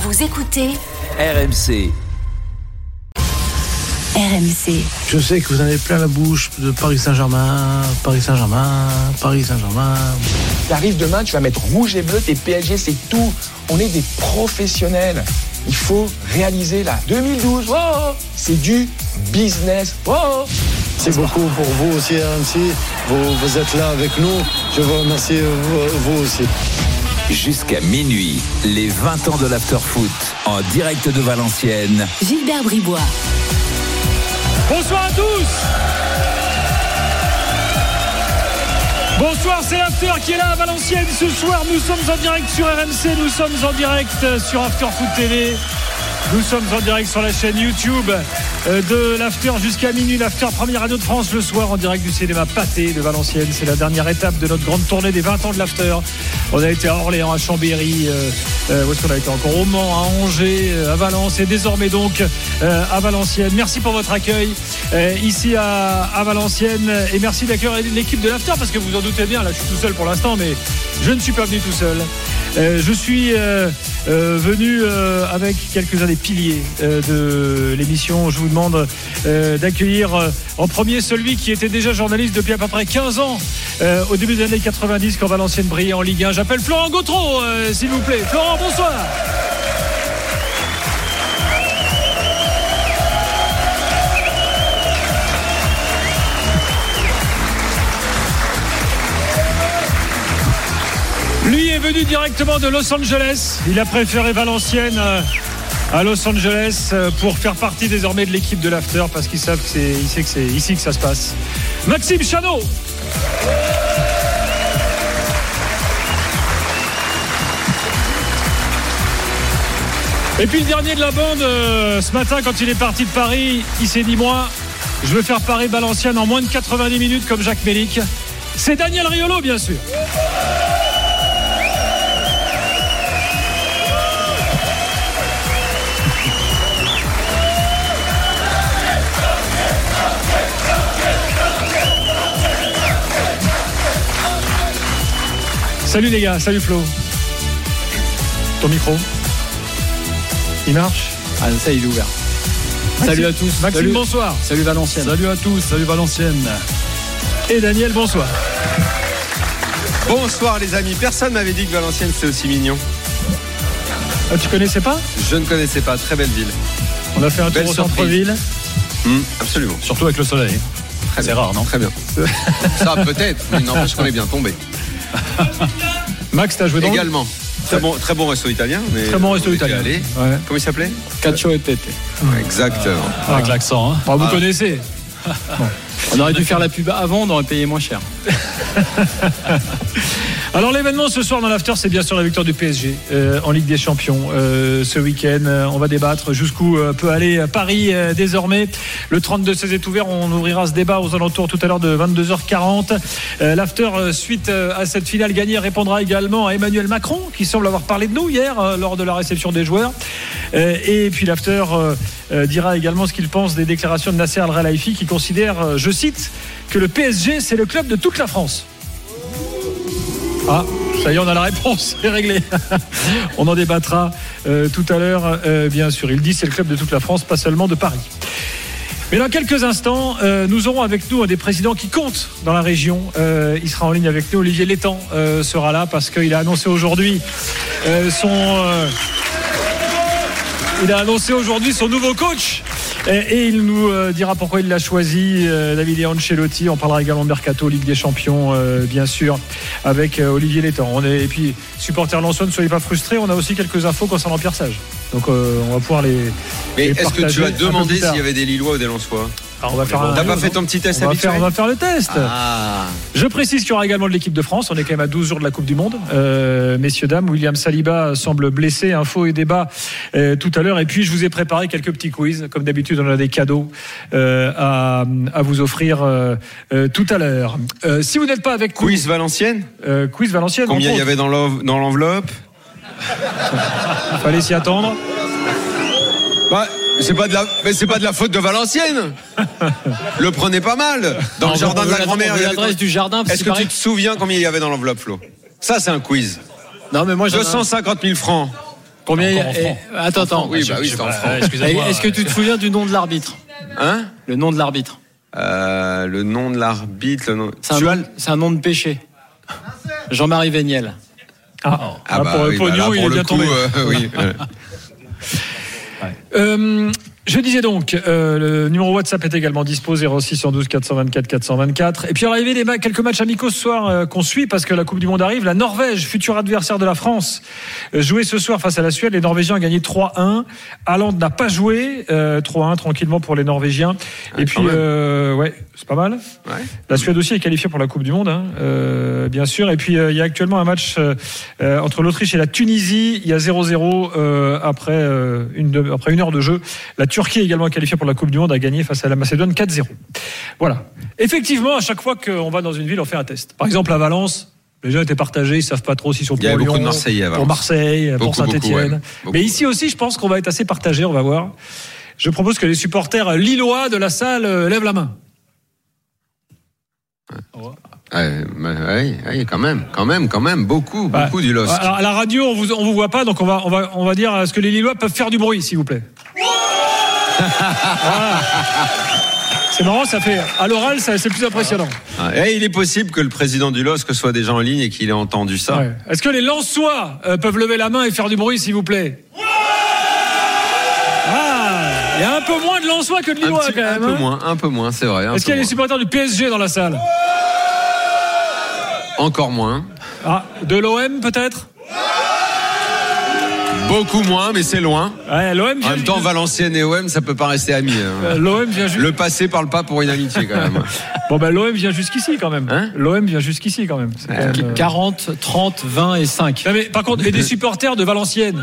Vous écoutez RMC. RMC. Je sais que vous en avez plein la bouche de Paris Saint-Germain, Paris Saint-Germain, Paris Saint-Germain. T'arrives demain, tu vas mettre rouge et bleu, t'es PSG, c'est tout. On est des professionnels. Il faut réaliser là. 2012, oh, c'est du business. Oh. C'est beaucoup pour vous aussi, RMC. Vous êtes là avec nous. Je vous remercie, vous aussi. Jusqu'à minuit, les 20 ans de l'Afterfoot en direct de Valenciennes. Gilbert Bribois. Bonsoir à tous. Bonsoir, c'est l'After qui est là à Valenciennes ce soir. Nous sommes en direct sur RMC, nous sommes en direct sur Afterfoot TV. Nous sommes en direct sur la chaîne YouTube de l'After jusqu'à minuit. L'After, première radio de France le soir en direct du cinéma Pathé de Valenciennes. C'est la dernière étape de notre grande tournée des 20 ans de l'After. On a été à Orléans, à Chambéry, où est-ce qu'on a été encore? Au Mans, à Angers, à Valence et désormais donc à Valenciennes. Merci pour votre accueil ici à Valenciennes et merci d'accueillir l'équipe de l'After parce que vous en doutez bien, là je suis tout seul pour l'instant mais je ne suis pas venu tout seul. Je suis venu avec quelques-uns des piliers de l'émission. Je vous demande d'accueillir en premier celui qui était déjà journaliste depuis à peu près 15 ans au début des années 90 quand Valenciennes brillait en Ligue 1. J'appelle Florent Gautreau, s'il vous plaît. Florent, bonsoir. Lui est venu directement de Los Angeles. Il a préféré Valenciennes à Los Angeles pour faire partie désormais de l'équipe de l'After parce qu'il sait que c'est ici que ça se passe. Maxime Chanot. Et puis le dernier de la bande, ce matin quand il est parti de Paris, il s'est dit moi, je veux faire Paris-Valenciennes en moins de 90 minutes comme Jacques Mélic. C'est Daniel Riolo bien sûr. Salut les gars, salut Flo. Ton micro, il marche? Ah ça il est ouvert. Maxime, salut à tous. Maxime, salut. Bonsoir. Salut Valenciennes. Salut à tous, salut Valenciennes. Et Daniel, bonsoir. Bonsoir les amis, personne m'avait dit que Valenciennes c'était aussi mignon. Ah, tu connaissais pas? Je ne connaissais pas, très belle ville. On a fait un tour au centre-ville. Absolument. Surtout avec le soleil. C'est rare, non? Très bien. Ça peut-être, mais n'empêche qu'on est bien tombé. Max, t'as joué dans également. Très bon resto italien. Mais très bon resto italien. Ouais. Comment il s'appelait? Cacio e Pepe. Exactement. Avec l'accent. Hein. Vous connaissez. Bon. On aurait dû faire la pub avant, on aurait payé moins cher. Alors l'événement ce soir dans l'After, c'est bien sûr la victoire du PSG en Ligue des Champions ce week-end. On va débattre jusqu'où peut aller Paris désormais. Le 32-16 est ouvert, on ouvrira ce débat aux alentours tout à l'heure de 22h40. L'After, suite à cette finale gagnée, répondra également à Emmanuel Macron qui semble avoir parlé de nous hier lors de la réception des joueurs. Et puis l'After dira également ce qu'il pense des déclarations de Nasser Al-Khelaifi qui considère, je cite, que le PSG c'est le club de toute la France. Ah, ça y est, on a la réponse, c'est réglé. On en débattra tout à l'heure, bien sûr. Il dit c'est le club de toute la France, pas seulement de Paris. Mais dans quelques instants, nous aurons avec nous un des présidents qui compte dans la région. Il sera en ligne avec nous. Olivier Létang sera là parce qu'il a annoncé aujourd'hui son nouveau coach. Et il nous dira pourquoi il l'a choisi, Davide Ancelotti. On parlera également de Mercato, Ligue des Champions, bien sûr, avec Olivier Létang. Et puis, supporters Lensois, ne soyez pas frustrés, on a aussi quelques infos concernant Pierre Sage. Donc on va pouvoir les. Mais les est-ce que tu as demandé s'il y avait des Lillois ou des Lensois? Alors, on va faire T'as pas fait ton petit test habituel? On va faire le test. Ah. Je précise qu'il y aura également de l'équipe de France. On est quand même à 12 jours de la Coupe du Monde. Messieurs, dames, William Saliba semble blessé. Info et débat tout à l'heure. Et puis, je vous ai préparé quelques petits quiz. Comme d'habitude, on a des cadeaux à vous offrir tout à l'heure. Si vous n'êtes pas avec quiz Valenciennes. Quiz Valenciennes. Combien il y avait dans l'enveloppe? Fallait s'y attendre. C'est pas de la faute de Valenciennes. Le prenez pas mal. Dans le jardin de la grand-mère. Il y avait l'adresse du jardin. Est-ce que tu te souviens combien il y avait dans l'enveloppe, Flo? Ça, c'est un quiz. Non, mais moi, 250 000 francs. Combien Attends. Oui, bah oui, c'est en francs. Excusez-moi. Est-ce que tu te souviens du nom de l'arbitre? Hein? Le nom de l'arbitre. Le nom de l'arbitre, C'est un nom de péché. Jean-Marie Véniel. bah pour oui, Pognon, là, il pour est le bien coup, tombé. oui. Je disais donc, le numéro WhatsApp est également dispo, 06 112 424 424. Et puis il va arriver quelques matchs amicaux ce soir qu'on suit parce que la Coupe du Monde arrive. La Norvège, futur adversaire de la France, jouait ce soir face à la Suède. Les Norvégiens ont gagné 3-1. Haaland n'a pas joué, 3-1 tranquillement pour les Norvégiens. Et puis, ouais, c'est pas mal. Ouais. La Suède aussi est qualifiée pour la Coupe du Monde, bien sûr. Et puis il y a actuellement un match entre l'Autriche et la Tunisie. Il y a 0-0 après une heure de jeu. La Turquie est également qualifiée pour la Coupe du Monde, a gagné face à la Macédoine 4-0. Voilà. Effectivement, à chaque fois qu'on va dans une ville, on fait un test. Par exemple, à Valence, les gens étaient partagés, ils ne savent pas trop s'ils sont pour Lyon, beaucoup de Marseillais à Valence. pour Marseille, pour Saint-Etienne. Ouais. Mais ici aussi, je pense qu'on va être assez partagés, on va voir. Je propose que les supporters lillois de la salle lèvent la main. Oui, quand même, beaucoup du LOSC. Alors, à la radio, on vous voit pas, donc on va dire est-ce que les Lillois peuvent faire du bruit, s'il vous plaît. Voilà. C'est marrant, ça fait à l'oral, c'est plus impressionnant. Et il est possible que le président du LOSC soit déjà en ligne et qu'il ait entendu ça. Ouais. Est-ce que les Lensois peuvent lever la main et faire du bruit, s'il vous plaît? Il y a un peu moins de Lensois que de Lillois, quand même. Un peu moins, c'est vrai. Est-ce qu'il y a des supporters du PSG dans la salle? Encore moins. De l'OM peut-être? Beaucoup moins, mais c'est loin. Ouais, l'OM en même temps, Valenciennes et OM, ça peut pas rester amis. L'OM vient Le passé parle pas pour une amitié, quand même. Bon, l'OM vient jusqu'ici, quand même. L'OM vient jusqu'ici, quand même. C'est quand même 40, 30, 20 et 5. Non, mais, par contre, et des supporters de Valenciennes.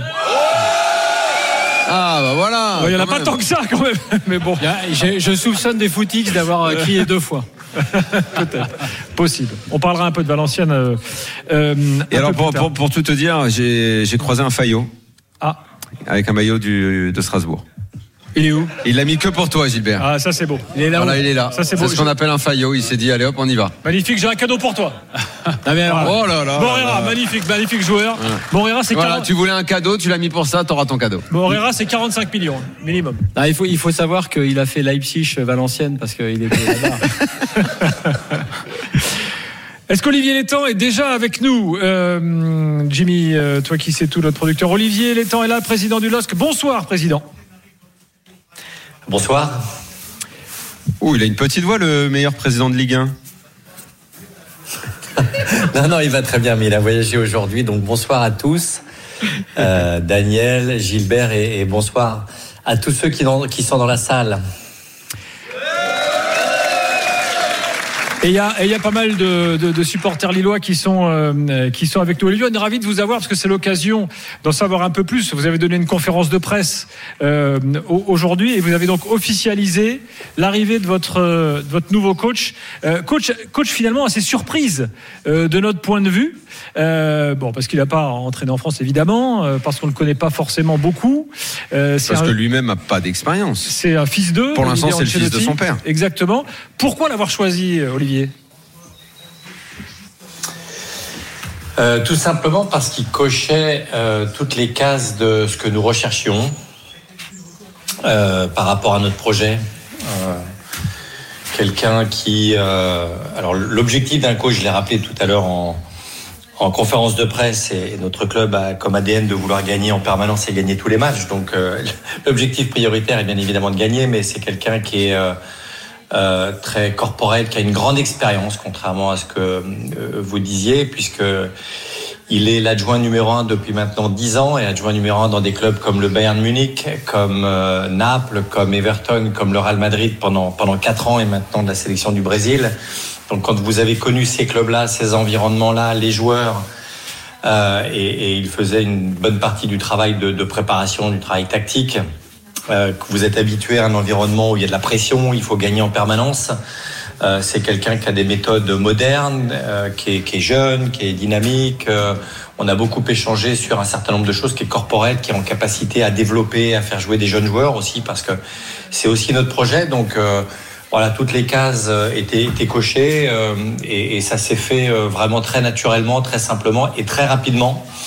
Voilà. Il y en a pas tant que ça, quand même. Mais bon. Je soupçonne des footix d'avoir crié 2 fois. Peut-être. Possible. On parlera un peu de Valenciennes. Et alors, pour tout te dire, j'ai croisé un Fayot. Avec un maillot de Strasbourg. Il est où? Il l'a mis que pour toi, Gilbert. Ça c'est beau. Il est là. Voilà, il est là. Ça, c'est ce qu'on appelle un Fayot. Il s'est dit, allez hop, on y va. Magnifique, j'ai un cadeau pour toi. Oh là là. Morera, magnifique joueur. Ouais. Morera, c'est voilà, tu voulais un cadeau, tu l'as mis pour ça, t'auras ton cadeau. Morera, c'est 45 millions, minimum. Il faut savoir qu'il a fait Leipzig-Valenciennes parce qu'il était là-bas. Est-ce qu'Olivier Létang est déjà avec nous? Jimmy, toi qui sais tout, notre producteur. Olivier Létang est là, président du LOSC. Bonsoir, président. Bonsoir. Il a une petite voix, le meilleur président de Ligue 1. Non, il va très bien, mais il a voyagé aujourd'hui, donc bonsoir à tous. Daniel, Gilbert et bonsoir à tous ceux qui sont dans la salle. Et il y a pas mal de supporters lillois qui sont avec nous. Olivier, on est ravis de vous avoir parce que c'est l'occasion d'en savoir un peu plus. Vous avez donné une conférence de presse aujourd'hui et vous avez donc officialisé l'arrivée de votre nouveau coach. Coach finalement assez surprise de notre point de vue. Parce qu'il n'a pas entraîné en France évidemment, parce qu'on ne le connaît pas forcément beaucoup. Parce que lui-même n'a pas d'expérience. C'est un fils d'eux. Pour l'instant, c'est le fils de son père. Exactement. Pourquoi l'avoir choisi, Olivier ? Tout simplement parce qu'il cochait toutes les cases de ce que nous recherchions par rapport à notre projet. Quelqu'un qui... alors l'objectif d'un coach, je l'ai rappelé tout à l'heure en conférence de presse, et notre club a comme ADN de vouloir gagner en permanence et gagner tous les matchs. Donc l'objectif prioritaire est bien évidemment de gagner, mais c'est quelqu'un qui est très corporate, qui a une grande expérience, contrairement à ce que vous disiez, puisque il est l'adjoint numéro 1 depuis maintenant 10 ans, et adjoint numéro 1 dans des clubs comme le Bayern Munich, comme Naples, comme Everton, comme le Real Madrid pendant 4 ans, et maintenant de la sélection du Brésil. Donc quand vous avez connu ces clubs-là, ces environnements-là, les joueurs, et il faisait une bonne partie du travail de préparation, du travail tactique, que vous êtes habitué à un environnement où il y a de la pression, il faut gagner en permanence. C'est quelqu'un qui a des méthodes modernes, qui est jeune, qui est dynamique. On a beaucoup échangé sur un certain nombre de choses, qui est corporate, qui est en capacité à développer, à faire jouer des jeunes joueurs aussi, parce que c'est aussi notre projet. Donc voilà, toutes les cases étaient cochées, et ça s'est fait vraiment très naturellement, très simplement et très rapidement.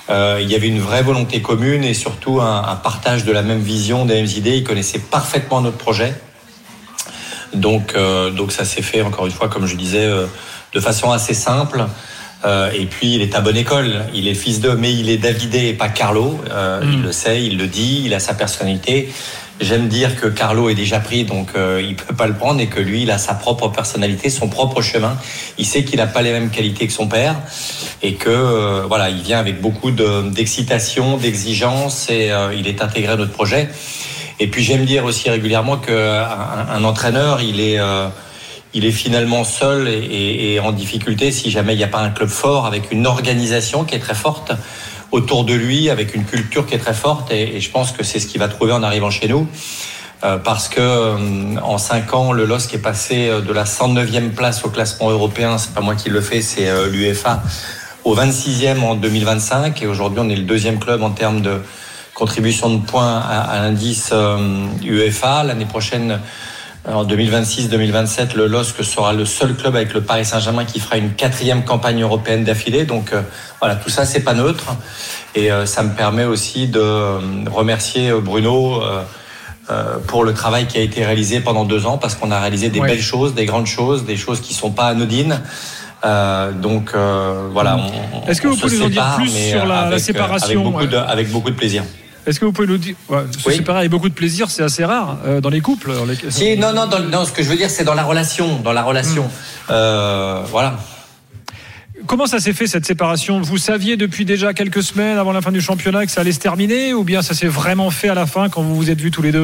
Il y avait une vraie volonté commune et surtout un partage de la même vision, des mêmes idées. Ils connaissaient parfaitement notre projet. Donc ça s'est fait, encore une fois, comme je disais, de façon assez simple. Et puis, il est à bonne école. Il est fils d'eux, mais il est Davidé et pas Carlo. Il le sait, il le dit, il a sa personnalité. J'aime dire que Carlo est déjà pris, donc il peut pas le prendre, et que lui, il a sa propre personnalité, son propre chemin. Il sait qu'il n'a pas les mêmes qualités que son père, et que voilà, il vient avec beaucoup d'excitation, d'exigence, et il est intégré à notre projet. Et puis j'aime dire aussi régulièrement qu'un entraîneur, il est finalement seul et en difficulté si jamais il n'y a pas un club fort avec une organisation qui est très forte autour de lui, avec une culture qui est très forte, et je pense que c'est ce qu'il va trouver en arrivant chez nous, parce que en 5 ans, le LOSC est passé de la 109e place au classement européen, c'est pas moi qui le fais, c'est l'UEFA, au 26e en 2025, et aujourd'hui on est le 2e club en termes de contribution de points à l'indice UEFA. L'année prochaine, en 2026-2027, le LOSC sera le seul club avec le Paris Saint-Germain qui fera une 4e campagne européenne d'affilée. Donc voilà, tout ça, c'est pas neutre. Et ça me permet aussi de remercier Bruno pour le travail qui a été réalisé pendant 2 ans, parce qu'on a réalisé des belles choses, des grandes choses, des choses qui sont pas anodines. Voilà. Est-ce que vous pouvez nous en dire plus sur la séparation avec beaucoup de plaisir. Est-ce que vous pouvez nous dire, se séparer avec beaucoup de plaisir, c'est assez rare dans les couples. Si, non, ce que je veux dire, c'est dans la relation. Voilà. Comment ça s'est fait, cette séparation ? Vous saviez depuis déjà quelques semaines avant la fin du championnat que ça allait se terminer, ou bien ça s'est vraiment fait à la fin quand vous vous êtes vus tous les deux ?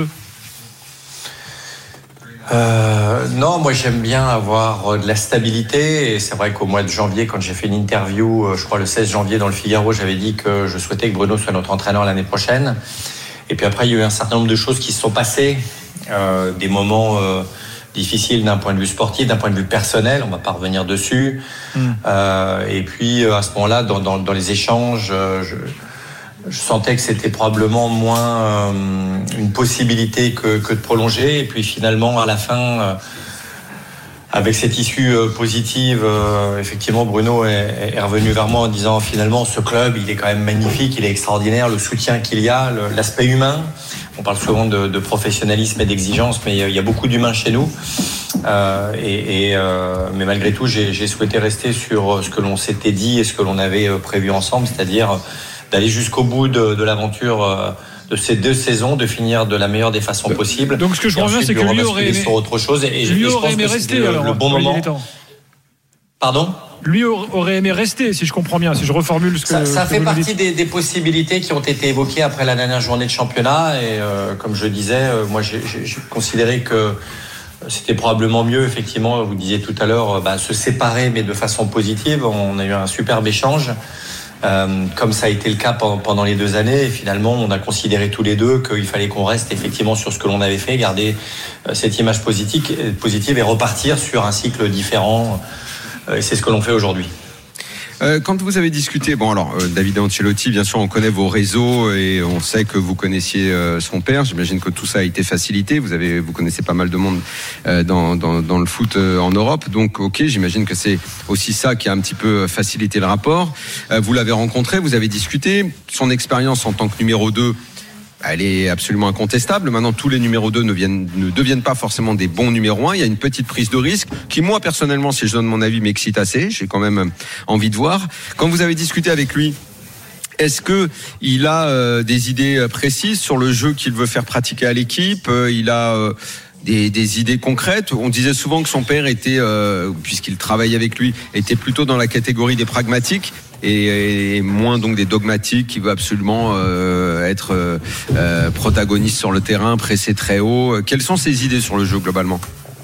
Non, moi j'aime bien avoir de la stabilité, et c'est vrai qu'au mois de janvier, quand j'ai fait une interview, je crois le 16 janvier dans le Figaro, j'avais dit que je souhaitais que Bruno soit notre entraîneur l'année prochaine. Et puis après, il y a eu un certain nombre de choses qui se sont passées, des moments difficiles d'un point de vue sportif, d'un point de vue personnel, on va pas revenir dessus. Et puis à ce moment-là, dans les échanges, je sentais que c'était probablement moins une possibilité que de prolonger. Et puis finalement, à la fin, avec cette issue positive, effectivement, Bruno est revenu vers moi en disant finalement, ce club, il est quand même magnifique, il est extraordinaire, le soutien qu'il y a, l'aspect humain. On parle souvent de professionnalisme et d'exigence, mais il y a beaucoup d'humains chez nous. Mais malgré tout, j'ai souhaité rester sur ce que l'on s'était dit et ce que l'on avait prévu ensemble, c'est-à-dire d'aller jusqu'au bout de l'aventure de ces 2 saisons, de finir de la meilleure des façons possibles. Donc ce que je reviens, c'est que lui aurait aimé sur autre chose, et lui je aurait pense aimé que rester c'était alors, le bon moment. Pardon ? Lui aurait aimé rester, si je comprends bien, si je reformule ce que ça fait vous partie des possibilités qui ont été évoquées après la dernière journée de championnat, et comme je disais, moi j'ai considéré que c'était probablement mieux, effectivement, vous disiez tout à l'heure, se séparer, mais de façon positive. On a eu un superbe échange. Comme ça a été le cas pendant les 2 années, et finalement on a considéré tous les deux qu'il fallait qu'on reste effectivement sur ce que l'on avait fait, garder cette image positive et repartir sur un cycle différent, et c'est ce que l'on fait aujourd'hui. Quand vous avez discuté, David Ancelotti, bien sûr, on connaît vos réseaux et on sait que vous connaissiez son père. J'imagine que tout ça a été facilité. Vous connaissez pas mal de monde dans le foot en Europe. Donc, ok, j'imagine que c'est aussi ça qui a un petit peu facilité le rapport. Vous l'avez rencontré, vous avez discuté. Son expérience en tant que numéro 2, elle est absolument incontestable. Maintenant, tous les numéros 2 ne deviennent pas forcément des bons numéros 1. Il y a une petite prise de risque qui, moi, personnellement, si je donne mon avis, m'excite assez. J'ai quand même envie de voir. Quand vous avez discuté avec lui, est-ce que il a des idées précises sur le jeu qu'il veut faire pratiquer à l'équipe ? Il a des idées concrètes. On disait souvent que son père était, puisqu'il travaille avec lui, était plutôt dans la catégorie des pragmatiques et moins donc des dogmatiques, qui veut absolument être protagoniste sur le terrain, presser très haut. Quelles sont ses idées sur le jeu globalement ?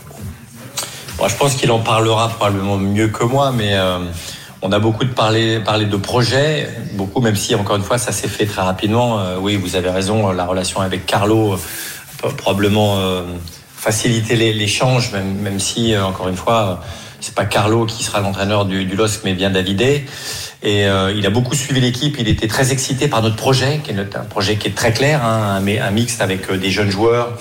Bon, je pense qu'il en parlera probablement mieux que moi, mais on a beaucoup parlé de projets, beaucoup, même si encore une fois ça s'est fait très rapidement. Oui, vous avez raison, la relation avec Carlo probablement faciliter l'échange, même si encore une fois c'est pas Carlo qui sera l'entraîneur du LOSC, mais bien Davidé. Et il a beaucoup suivi l'équipe. Il était très excité par notre projet, qui est un projet qui est très clair, un mixte avec des jeunes joueurs,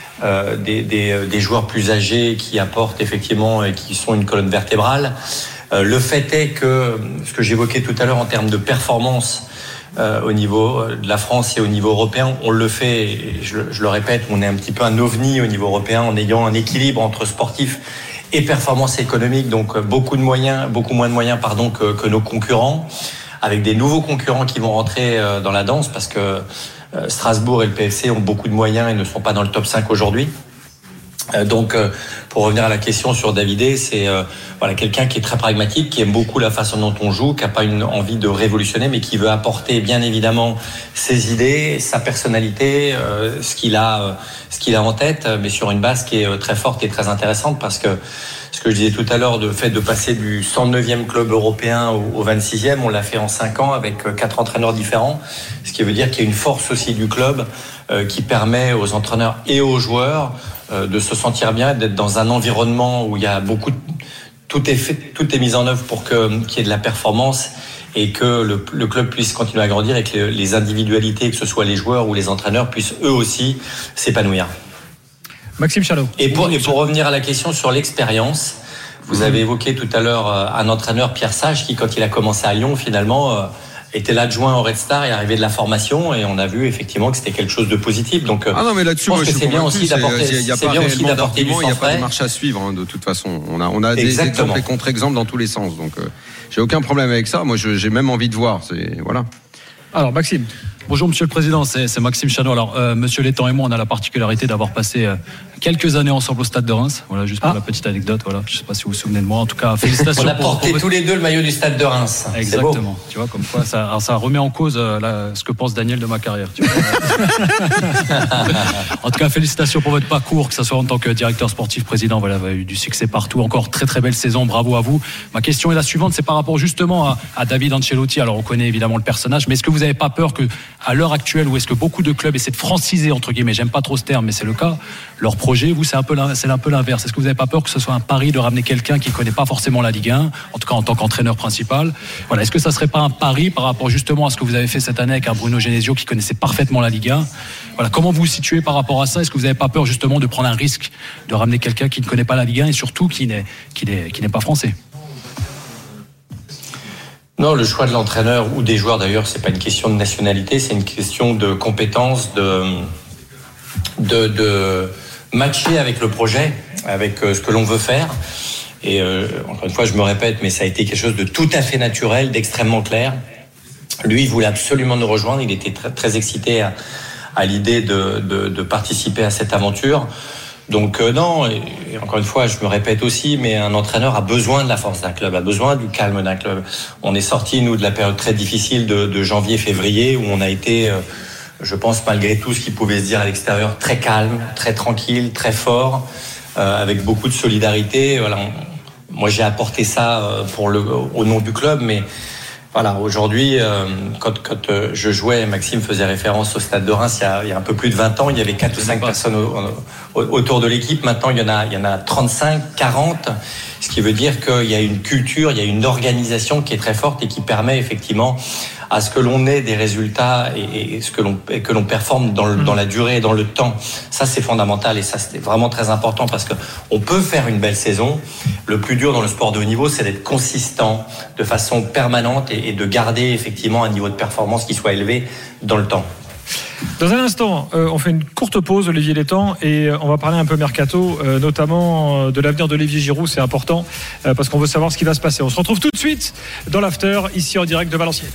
des joueurs plus âgés qui apportent effectivement et qui sont une colonne vertébrale. Le fait est que ce que j'évoquais tout à l'heure en termes de performance, au niveau de la France et au niveau européen. On le fait, et je le répète, on est un petit peu un ovni au niveau européen en ayant un équilibre entre sportifs et performance économique, donc beaucoup moins de moyens que nos concurrents, avec des nouveaux concurrents qui vont rentrer dans la danse, parce que Strasbourg et le PFC ont beaucoup de moyens et ne sont pas dans le top 5 aujourd'hui. Donc, pour revenir à la question sur Davidé, c'est quelqu'un qui est très pragmatique, qui aime beaucoup la façon dont on joue, qui n'a pas une envie de révolutionner, mais qui veut apporter bien évidemment ses idées, sa personnalité, ce qu'il a en tête, mais sur une base qui est très forte et très intéressante, parce que ce que je disais tout à l'heure, le fait de passer du 109e club européen au 26e, on l'a fait en 5 ans avec 4 entraîneurs différents, ce qui veut dire qu'il y a une force aussi du club qui permet aux entraîneurs et aux joueurs de se sentir bien, d'être dans un environnement où il y a tout est mis en œuvre pour qu'il y ait de la performance et que le club puisse continuer à grandir et que les individualités, que ce soit les joueurs ou les entraîneurs, puissent eux aussi s'épanouir. Maxime Chanot. Et pour revenir à la question sur l'expérience, vous avez évoqué tout à l'heure un entraîneur, Pierre Sage, qui quand il a commencé à Lyon, finalement était l'adjoint au Red Star et arrivé de la formation, et on a vu effectivement que c'était quelque chose de positif. Donc, non, mais là-dessus, je pense que c'est bien aussi d'apporter du sang frais. Il n'y a pas de marche à suivre, de toute façon. On a des exemples et contre-exemples dans tous les sens. Donc, j'ai aucun problème avec ça. Moi, j'ai même envie de voir. Voilà. Alors, Maxime. Bonjour Monsieur le Président, c'est Maxime Chanot. Alors Monsieur Létang et moi, on a la particularité d'avoir passé quelques années ensemble au Stade de Reims. Voilà, juste pour la petite anecdote. Voilà, je ne sais pas si vous vous souvenez de moi. En tout cas, félicitations. On a porté tous les deux le maillot du Stade de Reims. Exactement. Tu vois, comme quoi, ça remet en cause ce que pense Daniel de ma carrière. Tu vois. En tout cas, félicitations pour votre parcours, que ce soit en tant que directeur sportif, président. Voilà, vous avez eu du succès partout. Encore très très belle saison. Bravo à vous. Ma question est la suivante, c'est par rapport justement à David Ancelotti. Alors, on connaît évidemment le personnage, mais est-ce que vous n'avez pas peur que à l'heure actuelle, où est-ce que beaucoup de clubs essaient de franciser, entre guillemets, j'aime pas trop ce terme, mais c'est le cas, leur projet, vous, c'est un peu l'inverse. Est-ce que vous n'avez pas peur que ce soit un pari de ramener quelqu'un qui ne connaît pas forcément la Ligue 1, en tout cas en tant qu'entraîneur principal? Voilà, est-ce que ça serait pas un pari par rapport justement à ce que vous avez fait cette année avec un Bruno Genesio qui connaissait parfaitement la Ligue 1? Voilà, comment vous vous situez par rapport à ça? Est-ce que vous n'avez pas peur justement de prendre un risque de ramener quelqu'un qui ne connaît pas la Ligue 1 et surtout qui n'est pas français? Non, le choix de l'entraîneur ou des joueurs d'ailleurs, c'est pas une question de nationalité, c'est une question de compétence, de matcher avec le projet, avec ce que l'on veut faire. Et encore une fois, je me répète, mais ça a été quelque chose de tout à fait naturel, d'extrêmement clair. Lui, il voulait absolument nous rejoindre. Il était très, très excité à l'idée de participer à cette aventure. Donc non, et encore une fois, je me répète aussi, mais un entraîneur a besoin de la force d'un club, a besoin du calme d'un club. On est sortis, nous, de la période très difficile de janvier-février, où on a été, je pense, malgré tout ce qui pouvait se dire à l'extérieur, très calme, très tranquille, très fort, avec beaucoup de solidarité. Voilà, moi, j'ai apporté ça au nom du club, mais voilà, aujourd'hui, quand je jouais, Maxime faisait référence au Stade de Reims il y a un peu plus de 20 ans, il y avait 4 ou 5 personnes autour de l'équipe. Maintenant, il y en a 35, 40, ce qui veut dire qu'il y a une culture, il y a une organisation qui est très forte et qui permet effectivement à ce que l'on ait des résultats et que l'on performe dans la durée et dans le temps. Ça, c'est fondamental et ça, c'était vraiment très important parce qu'on peut faire une belle saison. Le plus dur dans le sport de haut niveau, c'est d'être consistant de façon permanente et de garder effectivement un niveau de performance qui soit élevé dans le temps. Dans un instant, on fait une courte pause, Olivier Létang, et on va parler un peu mercato, notamment de l'avenir d'Olivier Giroud. C'est important parce qu'on veut savoir ce qui va se passer. On se retrouve tout de suite dans l'after, ici en direct de Valenciennes.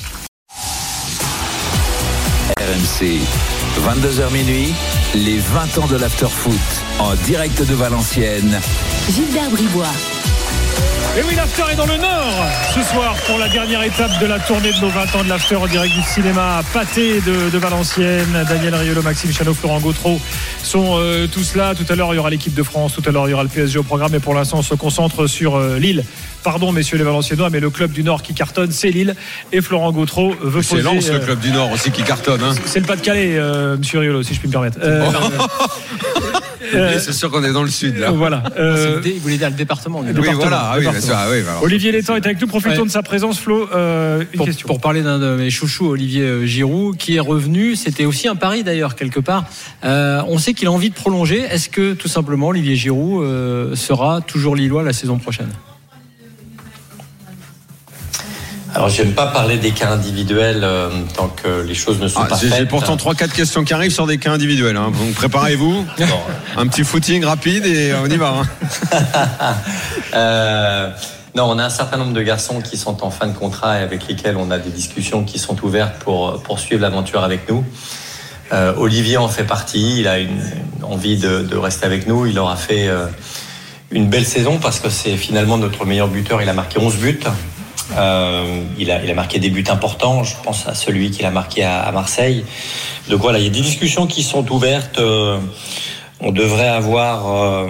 RMC, 22h minuit, les 20 ans de l'after-foot en direct de Valenciennes. Gilbert Bribois. Et oui, l'after est dans le Nord ce soir pour la dernière étape de la tournée de nos 20 ans de l'after en direct du cinéma Pâté de Valenciennes. Daniel Riolo, Maxime Chanot, Florent Gautreau sont tous là. Tout à l'heure, il y aura l'équipe de France. Tout à l'heure, il y aura le PSG au programme. Et pour l'instant, on se concentre sur Lille. Pardon, messieurs les Valenciennois, mais le club du Nord qui cartonne, c'est Lille. Et Florent Gautreau veut poser... C'est Lens, le club du Nord aussi qui cartonne. Hein. C'est le Pas-de-Calais, monsieur Riolo, si je puis me permettre. C'est sûr qu'on est dans le sud là. Voilà. Vous voulez dire le département. Oui, voilà. Olivier Létang est avec nous. Profitons de sa présence, Flo. Une question. Pour parler d'un de mes chouchous, Olivier Giroud, qui est revenu. C'était aussi un pari d'ailleurs quelque part. On sait qu'il a envie de prolonger. Est-ce que tout simplement Olivier Giroud sera toujours lillois la saison prochaine? Alors, j'aime pas parler des cas individuels tant que les choses ne sont pas faites. J'ai pourtant 3-4 questions qui arrivent sur des cas individuels. Hein. Donc, préparez-vous. Un petit footing rapide et on y va. Non, on a un certain nombre de garçons qui sont en fin de contrat et avec lesquels on a des discussions qui sont ouvertes pour poursuivre l'aventure avec nous. Olivier en fait partie. Il a une envie de rester avec nous. Il aura fait une belle saison parce que c'est finalement notre meilleur buteur. Il a marqué 11 buts. Il a marqué des buts importants. Je pense à celui qu'il a marqué à Marseille. Donc voilà, il y a des discussions qui sont ouvertes. On devrait avoir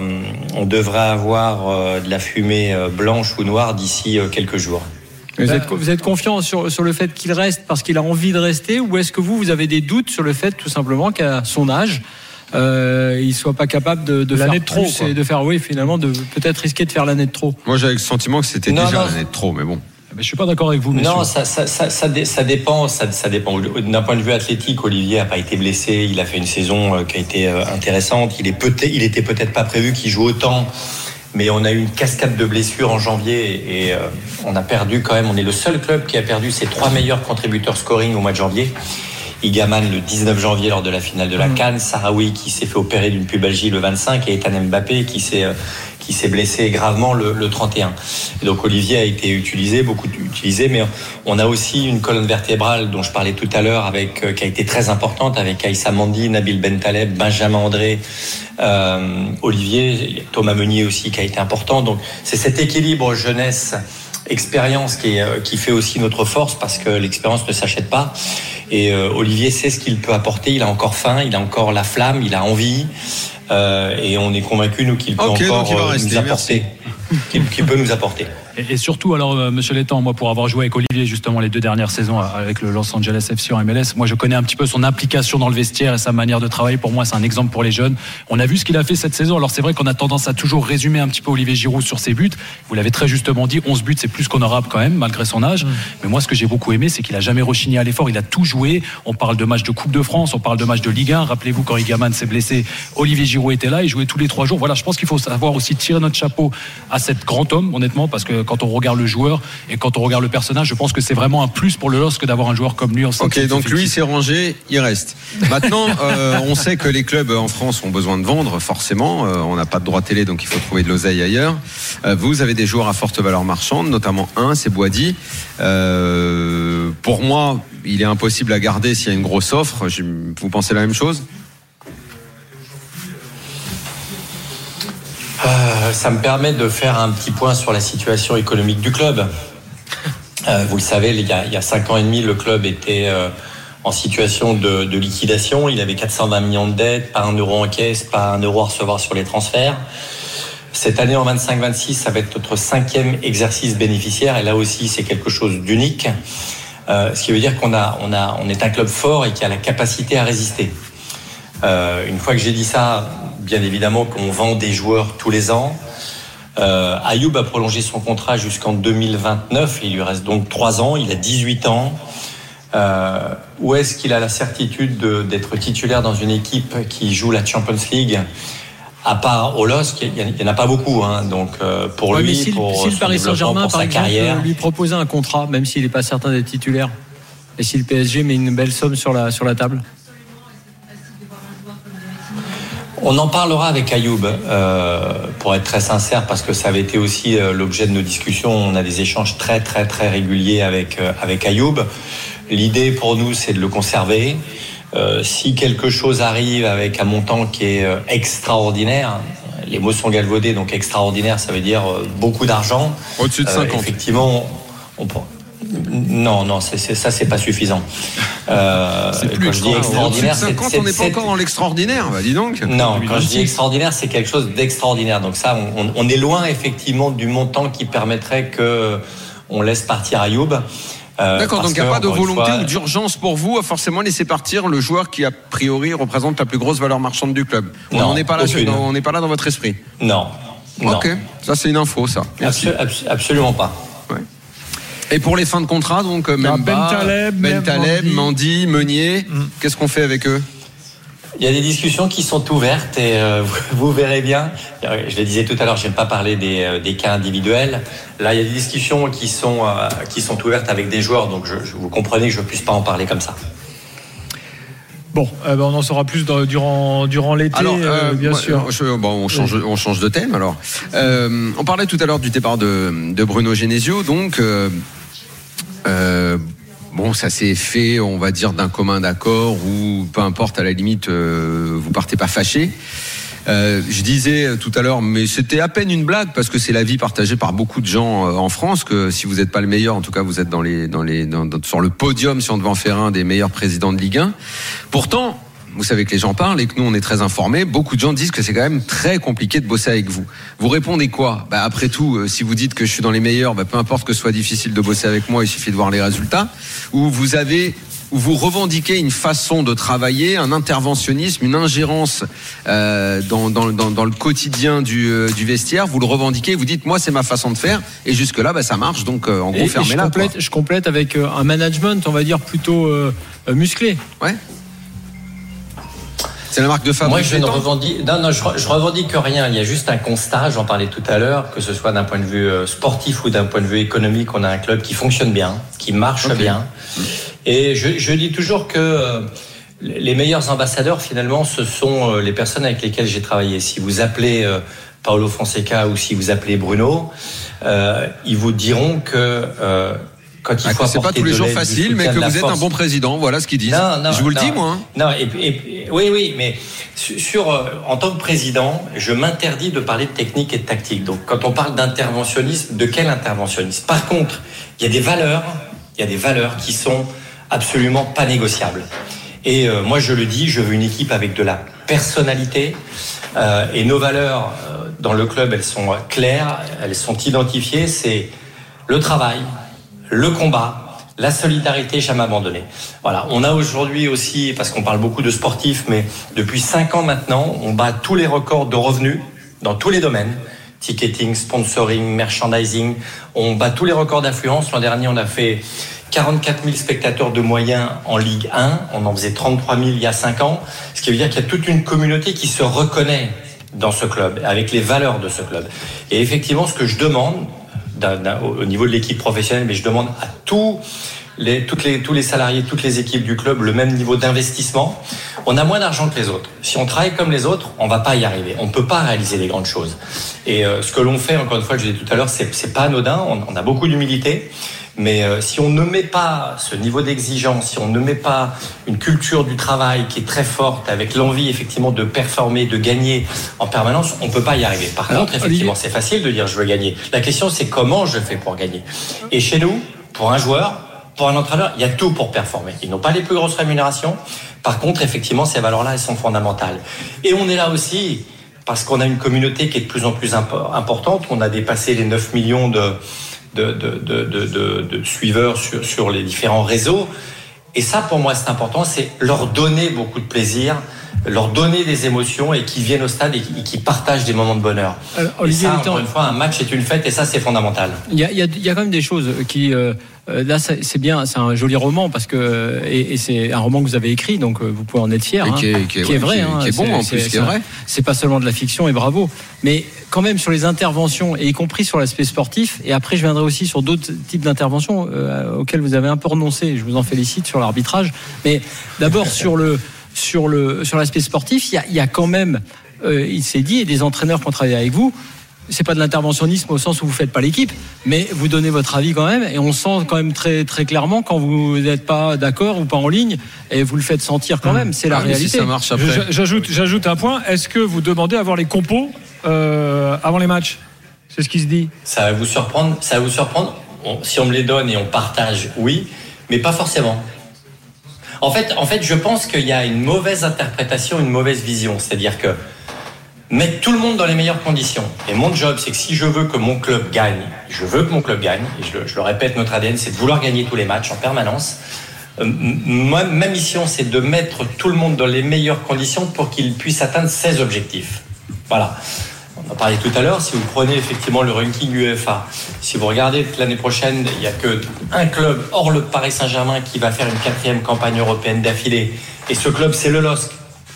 de la fumée blanche ou noire d'ici quelques jours. Vous êtes confiant sur le fait qu'il reste parce qu'il a envie de rester, ou est-ce que vous avez des doutes sur le fait tout simplement qu'à son âge il soit pas capable de faire l'année de trop, plus et de faire finalement de peut-être risquer de faire l'année de trop? Moi j'avais le sentiment que c'était déjà l'année de trop, mais bon. Mais je suis pas d'accord avec vous, messieurs. Non, ça dépend. D'un point de vue athlétique, Olivier a pas été blessé. Il a fait une saison qui a été intéressante. Il était peut-être pas prévu qu'il joue autant, mais on a eu une cascade de blessures en janvier et on a perdu quand même. On est le seul club qui a perdu ses 3 meilleurs contributeurs scoring au mois de janvier. Igaman le 19 janvier lors de la finale de la CAN, Sahraoui qui s'est fait opérer d'une pubalgie le 25 et Ethan Mbappé qui s'est blessé gravement le 31. Et donc Olivier a été beaucoup utilisé, mais on a aussi une colonne vertébrale dont je parlais tout à l'heure qui a été très importante avec Aïssa Mandi, Nabil Bentaleb, Benjamin André, Olivier, Thomas Meunier aussi qui a été important. Donc c'est cet équilibre jeunesse expérience qui fait aussi notre force parce que l'expérience ne s'achète pas. Et Olivier sait ce qu'il peut apporter. Il a encore faim, il a encore la flamme, il a envie. Et on est convaincus, nous, qu'il peut encore nous apporter. Qu'il peut nous apporter. Et surtout, alors, monsieur Létang, moi, pour avoir joué avec Olivier, justement, les 2 dernières saisons avec le Los Angeles FC en MLS, moi, je connais un petit peu son implication dans le vestiaire et sa manière de travailler. Pour moi, c'est un exemple pour les jeunes. On a vu ce qu'il a fait cette saison. Alors, c'est vrai qu'on a tendance à toujours résumer un petit peu Olivier Giroud sur ses buts. Vous l'avez très justement dit, 11 buts, c'est plus qu'honorable quand même, malgré son âge. Mais moi, ce que j'ai beaucoup aimé, c'est qu'il a jamais rechigné à l'effort. Il a tout joué. On parle de matchs de Coupe de France, on parle de matchs de Ligue 1. Rappelez-vous, quand Igaman s'est blessé, Olivier Giroud était là. Il jouait tous les 3 jours. Voilà, je pense qu'il faut savoir aussi tirer notre chapeau à cet grand homme, honnêtement, parce que quand on regarde le joueur et quand on regarde le personnage, je pense que c'est vraiment un plus pour le LOSC que d'avoir un joueur comme lui. Ok, donc lui c'est rangé, il reste. Maintenant, on sait que les clubs en France ont besoin de vendre, forcément. On n'a pas de droit télé, donc il faut trouver de l'oseille ailleurs. Vous avez des joueurs à forte valeur marchande, notamment c'est Boady. Pour moi, il est impossible à garder s'il y a une grosse offre. Vous pensez la même chose ? Ça me permet de faire un petit point sur la situation économique du club. Vous le savez, il y a 5 ans et demi, le club était en situation de liquidation. Il avait 420 millions de dettes, pas 1 euro en caisse, pas 1 euro à recevoir sur les transferts. Cette année, en 25-26, ça va être notre 5e exercice bénéficiaire. Et là aussi, c'est quelque chose d'unique. Ce qui veut dire qu'on est un club fort et qui a la capacité à résister. Une fois que j'ai dit ça, bien évidemment qu'on vend des joueurs tous les ans. Ayoub a prolongé son contrat jusqu'en 2029. Il lui reste donc 3 ans. Il a 18 ans. Où est-ce qu'il a la certitude d'être titulaire dans une équipe qui joue la Champions League ? À part au LOSC, il n'y en a pas beaucoup. Donc pour lui, si le Paris Saint-Germain, par exemple, lui proposait un contrat, même s'il n'est pas certain d'être titulaire, et si le PSG met une belle somme sur la table ? On en parlera avec Ayoub, pour être très sincère, parce que ça avait été aussi l'objet de nos discussions. On a des échanges très très très réguliers avec Ayoub. L'idée pour nous, c'est de le conserver. Si quelque chose arrive avec un montant qui est extraordinaire, les mots sont galvaudés, donc extraordinaire, ça veut dire beaucoup d'argent. Au-dessus de 50. Effectivement, on peut. Non, c'est pas suffisant. C'est plus quand je dis extraordinaire, c'est 50, on n'est pas encore dans l'extraordinaire, dis donc. Non, quand je dis extraordinaire, c'est quelque chose d'extraordinaire. Donc ça, on est loin effectivement du montant qui permettrait que on laisse partir Ayoub. D'accord, donc il n'y a pas de volonté ou d'urgence pour vous à forcément laisser partir le joueur qui a priori représente la plus grosse valeur marchande du club. On n'est pas là dans votre esprit. Non. Ok, ça c'est une info, ça. Merci. Absolument pas. Ouais. Et pour les fins de contrat, donc Bentaleb, Mandi, Meunier, qu'est-ce qu'on fait avec eux ? Il y a des discussions qui sont ouvertes et vous verrez bien. Je le disais tout à l'heure, je n'aime pas parler des cas individuels. Là, il y a des discussions qui sont ouvertes avec des joueurs, donc vous comprenez que je ne puisse pas en parler comme ça. Bon, on en saura plus durant l'été, alors, bien sûr. On change de thème. Alors, on parlait tout à l'heure du départ de Bruno Genesio, donc. Bon, ça s'est fait, on va dire, d'un commun accord ou peu importe, à la limite, vous partez pas fâchés. Je disais tout à l'heure, mais c'était à peine une blague parce que c'est l'avis partagé par beaucoup de gens en France que si vous n'êtes pas le meilleur, en tout cas, vous êtes sur le podium, si on devait en faire un, des meilleurs présidents de Ligue 1. Pourtant, vous savez que les gens parlent et que nous on est très informés. Beaucoup de gens disent que c'est quand même très compliqué de bosser avec vous. Vous répondez quoi ? Après tout, si vous dites que je suis dans les meilleurs, peu importe que ce soit difficile de bosser avec moi, il suffit de voir les résultats. Ou vous revendiquez une façon de travailler, un interventionnisme, une ingérence dans le quotidien du vestiaire. Vous le revendiquez, vous dites moi c'est ma façon de faire et jusque là ça marche. Donc en gros fermez-la. Je complète avec un management, on va dire plutôt musclé. Ouais. C'est la marque de fabrique. Moi, je revendique rien. Il y a juste un constat, j'en parlais tout à l'heure, que ce soit d'un point de vue sportif ou d'un point de vue économique, on a un club qui fonctionne bien, qui marche bien. Et je dis toujours que les meilleurs ambassadeurs, finalement, ce sont les personnes avec lesquelles j'ai travaillé. Si vous appelez Paolo Fonseca ou si vous appelez Bruno, ils vous diront que... quand il faut c'est pas tous les jours facile, mais que vous êtes un bon président, voilà ce qu'ils disent. Je vous le dis, moi. Non, oui, mais en tant que président, je m'interdis de parler de technique et de tactique. Donc, quand on parle d'interventionnisme, de quel interventionnisme ? Par contre, il y a des valeurs qui sont absolument pas négociables. Et moi, je le dis, je veux une équipe avec de la personnalité. Et nos valeurs dans le club, elles sont claires, elles sont identifiées. C'est le travail, le combat, la solidarité, jamais abandonner. Voilà. On a aujourd'hui aussi, parce qu'on parle beaucoup de sportifs, mais depuis 5 ans maintenant, on bat tous les records de revenus dans tous les domaines. Ticketing, sponsoring, merchandising. On bat tous les records d'affluence. L'an dernier, on a fait 44 000 spectateurs de moyens en Ligue 1. On en faisait 33 000 il y a 5 ans. Ce qui veut dire qu'il y a toute une communauté qui se reconnaît dans ce club, avec les valeurs de ce club. Et effectivement, ce que je demande, au niveau de l'équipe professionnelle, mais je demande à tous les salariés, toutes les équipes du club, le même niveau d'investissement. On a moins d'argent que les autres. Si on travaille comme les autres, on va pas y arriver. On peut pas réaliser les grandes choses. Et ce que l'on fait, encore une fois, je l'ai dit tout à l'heure, c'est pas anodin. On a beaucoup d'humilité. Mais si on ne met pas ce niveau d'exigence, si on ne met pas une culture du travail qui est très forte, avec l'envie effectivement de performer, de gagner en permanence, on ne peut pas y arriver. Par contre, effectivement, c'est facile de dire je veux gagner. La question, c'est comment je fais pour gagner. Et chez nous, pour un joueur, pour un entraîneur, il y a tout pour performer. Ils n'ont pas les plus grosses rémunérations. Par contre, effectivement, ces valeurs-là, elles sont fondamentales. Et on est là aussi parce qu'on a une communauté qui est de plus en plus importante. On a dépassé les 9 millions de suiveurs sur les différents réseaux. Et ça, pour moi, c'est important, c'est leur donner beaucoup de plaisir, leur donner des émotions et qu'ils viennent au stade et qui partagent des moments de bonheur. Alors, Olivier, et ça, encore une fois, un match est une fête et ça, c'est fondamental. Il y a quand même des choses qui... là, c'est bien, c'est un joli roman parce que et c'est un roman que vous avez écrit, donc vous pouvez en être fier. Qui est vrai, qui est bon en plus, qui est vrai. C'est pas seulement de la fiction et bravo, mais quand même sur les interventions et y compris sur l'aspect sportif. Et après, je viendrai aussi sur d'autres types d'interventions auxquelles vous avez un peu renoncé. Je vous en félicite sur l'arbitrage, mais d'abord sur l'aspect sportif, il y a quand même, il s'est dit, et des entraîneurs qui ont travaillé avec vous. C'est pas de l'interventionnisme au sens où vous faites pas l'équipe, mais vous donnez votre avis quand même, et on sent quand même très très clairement quand vous n'êtes pas d'accord ou pas en ligne, et vous le faites sentir quand même. C'est la réalité. Si ça marche après. J'ajoute un point. Est-ce que vous demandez à avoir les compos avant les matchs ? C'est ce qui se dit. Ça va vous surprendre. Si on me les donne et on partage, oui, mais pas forcément. En fait, je pense qu'il y a une mauvaise interprétation, une mauvaise vision. C'est-à-dire que mettre tout le monde dans les meilleures conditions. Et mon job, c'est que si je veux que mon club gagne, et je le répète, notre ADN, c'est de vouloir gagner tous les matchs en permanence. Ma mission, c'est de mettre tout le monde dans les meilleures conditions pour qu'il puisse atteindre ses objectifs. Voilà. On en parlait tout à l'heure, si vous prenez effectivement le ranking UEFA, si vous regardez l'année prochaine, il n'y a qu'un club, hors le Paris Saint-Germain, qui va faire une 4e campagne européenne d'affilée. Et ce club, c'est le LOSC.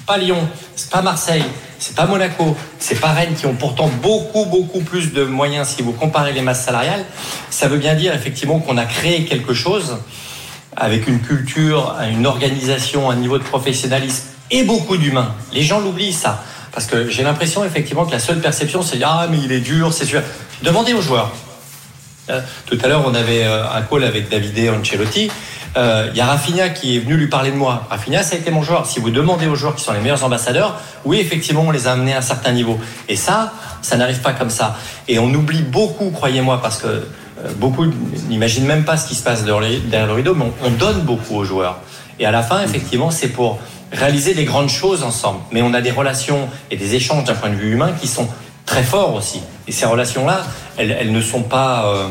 pas Lyon, c'est pas Marseille, c'est pas Monaco, c'est pas Rennes qui ont pourtant beaucoup plus de moyens si vous comparez les masses salariales. Ça veut bien dire effectivement qu'on a créé quelque chose avec une culture, une organisation, un niveau de professionnalisme et beaucoup d'humains. Les gens l'oublient ça, parce que j'ai l'impression effectivement que la seule perception c'est mais il est dur, c'est sûr. Demandez aux joueurs. Tout à l'heure on avait un call avec Davide Ancelotti. Il y a Rafinha qui est venu lui parler de moi. Rafinha, ça a été mon joueur. Si vous demandez aux joueurs qui sont les meilleurs ambassadeurs, oui, effectivement, on les a amenés à un certain niveau. Et ça n'arrive pas comme ça. Et on oublie beaucoup, croyez-moi, parce que beaucoup n'imaginent même pas ce qui se passe derrière le rideau, mais on donne beaucoup aux joueurs. Et à la fin, effectivement, c'est pour réaliser des grandes choses ensemble. Mais on a des relations et des échanges d'un point de vue humain qui sont très forts aussi. Et ces relations-là, elles ne sont pas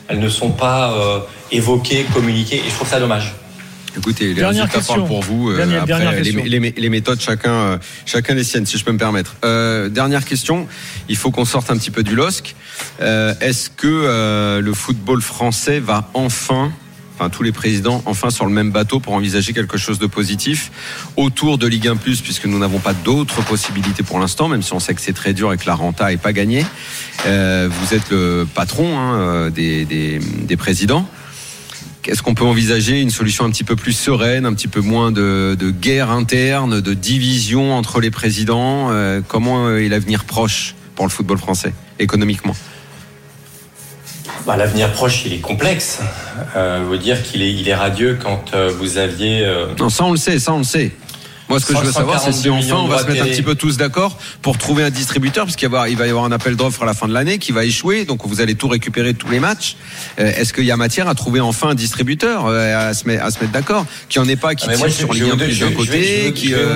évoquées, communiquées, et je trouve ça dommage. Écoutez, les résultats parlent pour vous. Après, les méthodes, chacun les siennes, si je peux me permettre. Dernière question, il faut qu'on sorte un petit peu du LOSC. Est-ce que le football français va enfin tous les présidents, enfin sur le même bateau pour envisager quelque chose de positif autour de Ligue 1+, puisque nous n'avons pas d'autres possibilités pour l'instant, même si on sait que c'est très dur et que la renta n'est pas gagnée. Vous êtes le patron des présidents. Est-ce qu'on peut envisager une solution un petit peu plus sereine, un petit peu moins de guerre interne, de division entre les présidents? Comment est l'avenir proche pour le football français, économiquement? L'avenir proche, il est complexe. Vous dire qu'il est radieux quand vous aviez... Non, ça on le sait. Moi, ce que je veux savoir, c'est si enfin on va se mettre un petit peu tous d'accord pour trouver un distributeur, parce qu'il va y avoir un appel d'offres à la fin de l'année qui va échouer, donc vous allez tout récupérer de tous les matchs. Est-ce qu'il y a matière à trouver enfin un distributeur, à se mettre d'accord, qu'il n'y en ait pas qui tire sur Ligue 1+ d'un côté,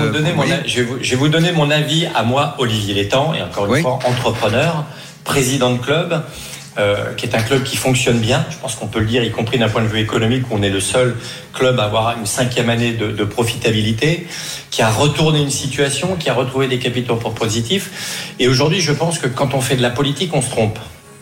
je vais vous donner mon avis à moi, Olivier Létang, et encore une fois, entrepreneur, président de club, qui est un club qui fonctionne bien, je pense qu'on peut le dire, y compris d'un point de vue économique, où on est le seul club à avoir une 5e année de profitabilité, qui a retourné une situation, qui a retrouvé des capitaux positifs. Et aujourd'hui, je pense que quand on fait de la politique, on se trompe.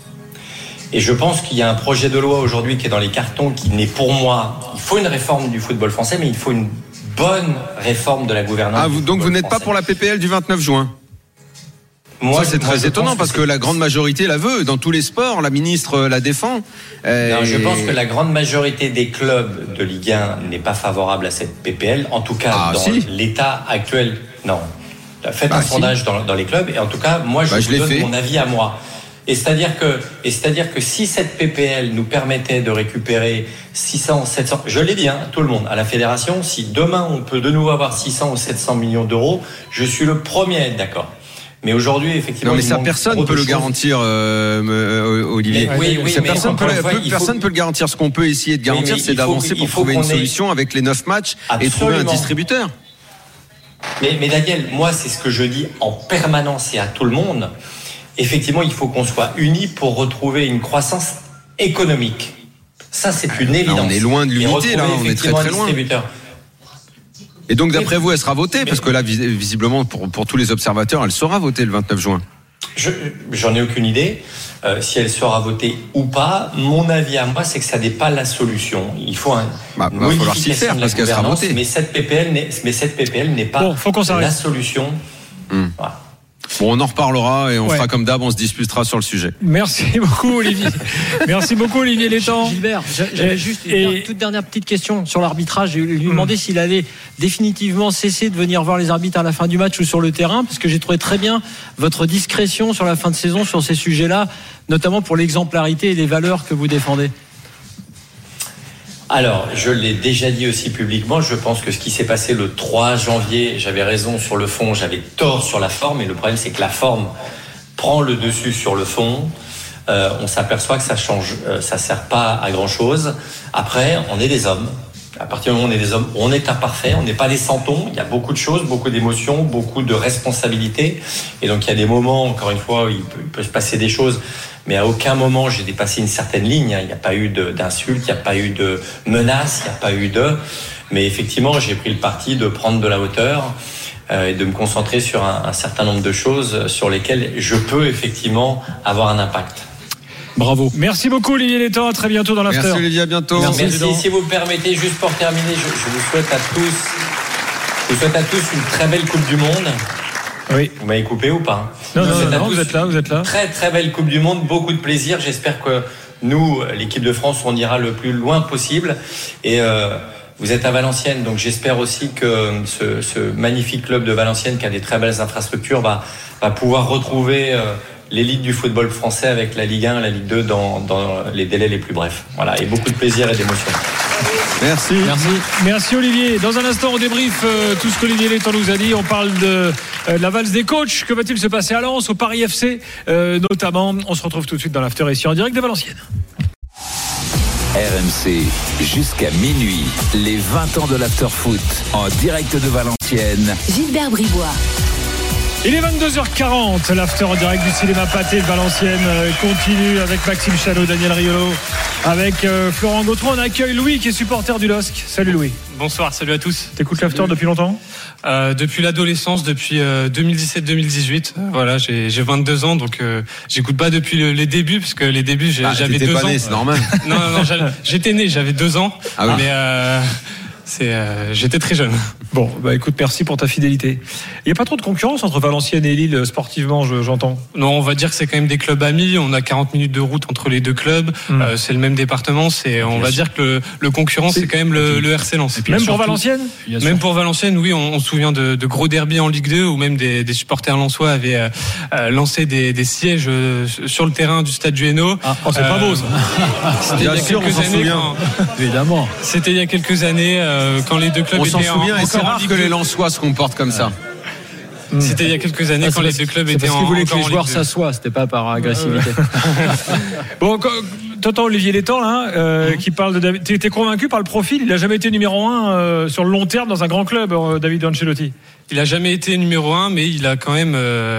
Et je pense qu'il y a un projet de loi aujourd'hui qui est dans les cartons, qui n'est pour moi... Il faut une réforme du football français, mais il faut une bonne réforme de la gouvernance. Donc vous n'êtes pas pour la PPL du 29 juin ? Ça, c'est très étonnant parce que la grande majorité la veut. Dans tous les sports, la ministre la défend. Non, je pense que la grande majorité des clubs de Ligue 1 n'est pas favorable à cette PPL. En tout cas, l'état actuel, non. Faites un sondage dans les clubs. Et en tout cas, moi, je vous donne mon avis à moi. Et c'est-à-dire que si cette PPL nous permettait de récupérer 600, 700, je l'ai dit, tout le monde, à la fédération, si demain on peut de nouveau avoir 600 ou 700 millions d'euros, je suis le premier à être d'accord. Mais aujourd'hui, effectivement... Non, mais ça, personne ne peut le garantir, Olivier. Personne ne peut le garantir. Ce qu'on peut essayer de garantir, c'est d'avancer pour trouver une solution avec les 9 matchs et trouver un distributeur. Mais Daniel, moi, c'est ce que je dis en permanence et à tout le monde. Effectivement, il faut qu'on soit unis pour retrouver une croissance économique. Ça, c'est une évidence. Là, on est loin de l'unité, là, on est très très loin. Et donc, d'après vous, elle sera votée? Parce que là, visiblement, pour tous les observateurs, elle sera votée le 29 juin. J'en ai aucune idée. Si elle sera votée ou pas, mon avis à moi, c'est que ça n'est pas la solution. Il faut va falloir s'y faire parce qu'elle sera votée. Mais cette PPL n'est pas la solution. Voilà. Bon, on en reparlera et on fera comme d'hab, on se disputera sur le sujet. Merci beaucoup, Olivier. Merci beaucoup, Olivier Létang. Gilbert, j'avais juste une toute dernière petite question sur l'arbitrage. Je lui demandais s'il allait définitivement cesser de venir voir les arbitres à la fin du match ou sur le terrain, parce que j'ai trouvé très bien votre discrétion sur la fin de saison sur ces sujets-là, notamment pour l'exemplarité et les valeurs que vous défendez. Alors, je l'ai déjà dit aussi publiquement, je pense que ce qui s'est passé le 3 janvier, j'avais raison sur le fond, j'avais tort sur la forme, et le problème c'est que la forme prend le dessus sur le fond. On s'aperçoit que ça sert pas à grand chose. Après, on est des hommes. À partir du moment où on est des hommes, on est imparfait, on n'est pas des santons. Il y a beaucoup de choses, beaucoup d'émotions, beaucoup de responsabilités. Et donc il y a des moments, encore une fois, où il peut se passer des choses. Mais à aucun moment j'ai dépassé une certaine ligne. Il n'y a pas eu d'insultes, il n'y a pas eu de menaces, il n'y a pas eu de... Mais effectivement, j'ai pris le parti de prendre de la hauteur et de me concentrer sur un certain nombre de choses sur lesquelles je peux effectivement avoir un impact. Bravo. Merci beaucoup, Olivier Létang. À très bientôt dans l'after. Merci, Olivier. À bientôt. Merci. Si vous me permettez, juste pour terminer, je vous souhaite à tous vous souhaite à tous une très belle Coupe du Monde. Oui. Vous m'avez coupé ou pas? Non, vous êtes là. Très très belle Coupe du Monde, beaucoup de plaisir. J'espère que nous, l'équipe de France, on ira le plus loin possible. Et vous êtes à Valenciennes, donc j'espère aussi que ce magnifique club de Valenciennes qui a des très belles infrastructures va pouvoir retrouver l'élite du football français avec la Ligue 1, la Ligue 2 dans les délais les plus brefs. Voilà, et beaucoup de plaisir et d'émotion. Merci Olivier. Dans un instant, on débriefe tout ce qu'Olivier Létang nous a dit. On parle de la valse des coachs. Que va-t-il se passer à Lens, au Paris FC notamment. On se retrouve tout de suite dans l'After ici en direct de Valenciennes. RMC, jusqu'à minuit, les 20 ans de l'After-Foot en direct de Valenciennes. Gilbert Bribois. Il est 22h40, l'after en direct du cinéma Pâté de Valenciennes continue avec Maxime Chanot, Daniel Riolo, avec Florent Gautreau. On accueille Louis qui est supporter du LOSC. Salut Louis. Bonsoir, salut à tous. T'écoutes l'after depuis longtemps ? Depuis l'adolescence, depuis 2017-2018. Voilà, j'ai 22 ans, donc j'écoute pas depuis les débuts, parce que les débuts j'avais 2 ans. Né, c'est normal. Non, j'étais né, j'avais 2 ans, mais j'étais très jeune. Bon, bah écoute, merci pour ta fidélité. Il n'y a pas trop de concurrence entre Valenciennes et Lille sportivement, j'entends. Non, on va dire que c'est quand même des clubs amis. On a 40 minutes de route entre les deux clubs. C'est le même département. On va dire que le concurrent, c'est quand même le RC Lens. Même pour Valenciennes ? Même pour Valenciennes, oui. On se souvient de gros derbys en Ligue 2 où même des supporters lensois avaient lancé des sièges sur le terrain du stade du Hainaut. C'est pas beau ça. C'était il y a quelques années. Évidemment. C'était il y a quelques années quand les deux clubs étaient on s'en souvient, et c'est encore rare que les Lensois se comportent comme ça. C'était il y a quelques années quand les deux clubs étaient parce qu'ils voulaient que les joueurs Ligue 2. s'assoient, c'était pas par agressivité. Bon, t'entends Olivier Létang là, qui parle de David. T'es convaincu par le profil ? Il a jamais été numéro 1 sur le long terme dans un grand club, David Ancelotti. Il a jamais été numéro 1, mais il a quand même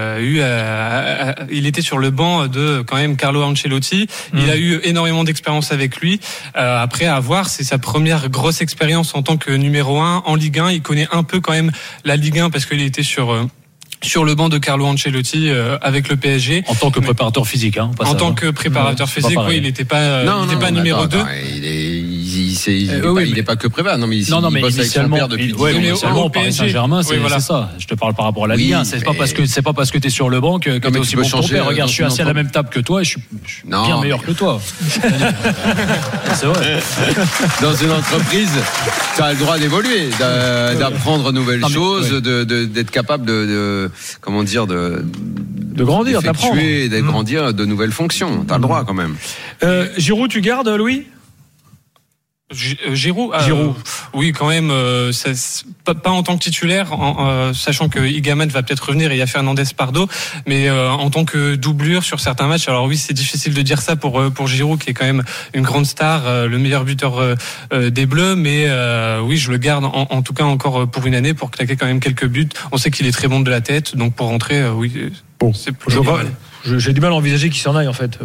il était sur le banc de quand même Carlo Ancelotti. Il a eu énormément d'expérience avec lui. Après, à voir, c'est sa première grosse expérience en tant que numéro 1 en Ligue 1. Il connaît un peu quand même la Ligue 1 parce qu'il était sur le banc de Carlo Ancelotti avec le PSG. En tant que préparateur physique, hein. En tant que préparateur physique, oui, il n'était pas numéro 2. Il n'est pas que prépa. Non, mais il bosse avec son père depuis 10 ans. Initialement, au Paris Saint-Germain, c'est ça. Je te parle par rapport à la Ligue 1. C'est pas parce que t'es sur le banc que t'es aussi bon que ton père. Regarde, je suis assis à la même table que toi et je suis bien meilleur que toi. C'est vrai. Dans une entreprise, tu as le droit d'évoluer, d'apprendre de nouvelles choses, d'être capable de grandir, d'apprendre, d'agrandir de nouvelles fonctions. T'as le droit quand même. Giroud, tu gardes, Louis ? Giroud, oui, quand même, pas en tant que titulaire, sachant que Igaman va peut-être revenir et il y a Fernandez Pardo, mais en tant que doublure sur certains matchs. Alors oui, c'est difficile de dire ça pour Giroud, qui est quand même une grande star, le meilleur buteur des Bleus, mais oui, je le garde en tout cas encore pour une année pour claquer quand même quelques buts. On sait qu'il est très bon de la tête, donc pour rentrer, oui, bon, c'est plutôt bien. J'ai du mal à envisager qu'il s'en aille en fait.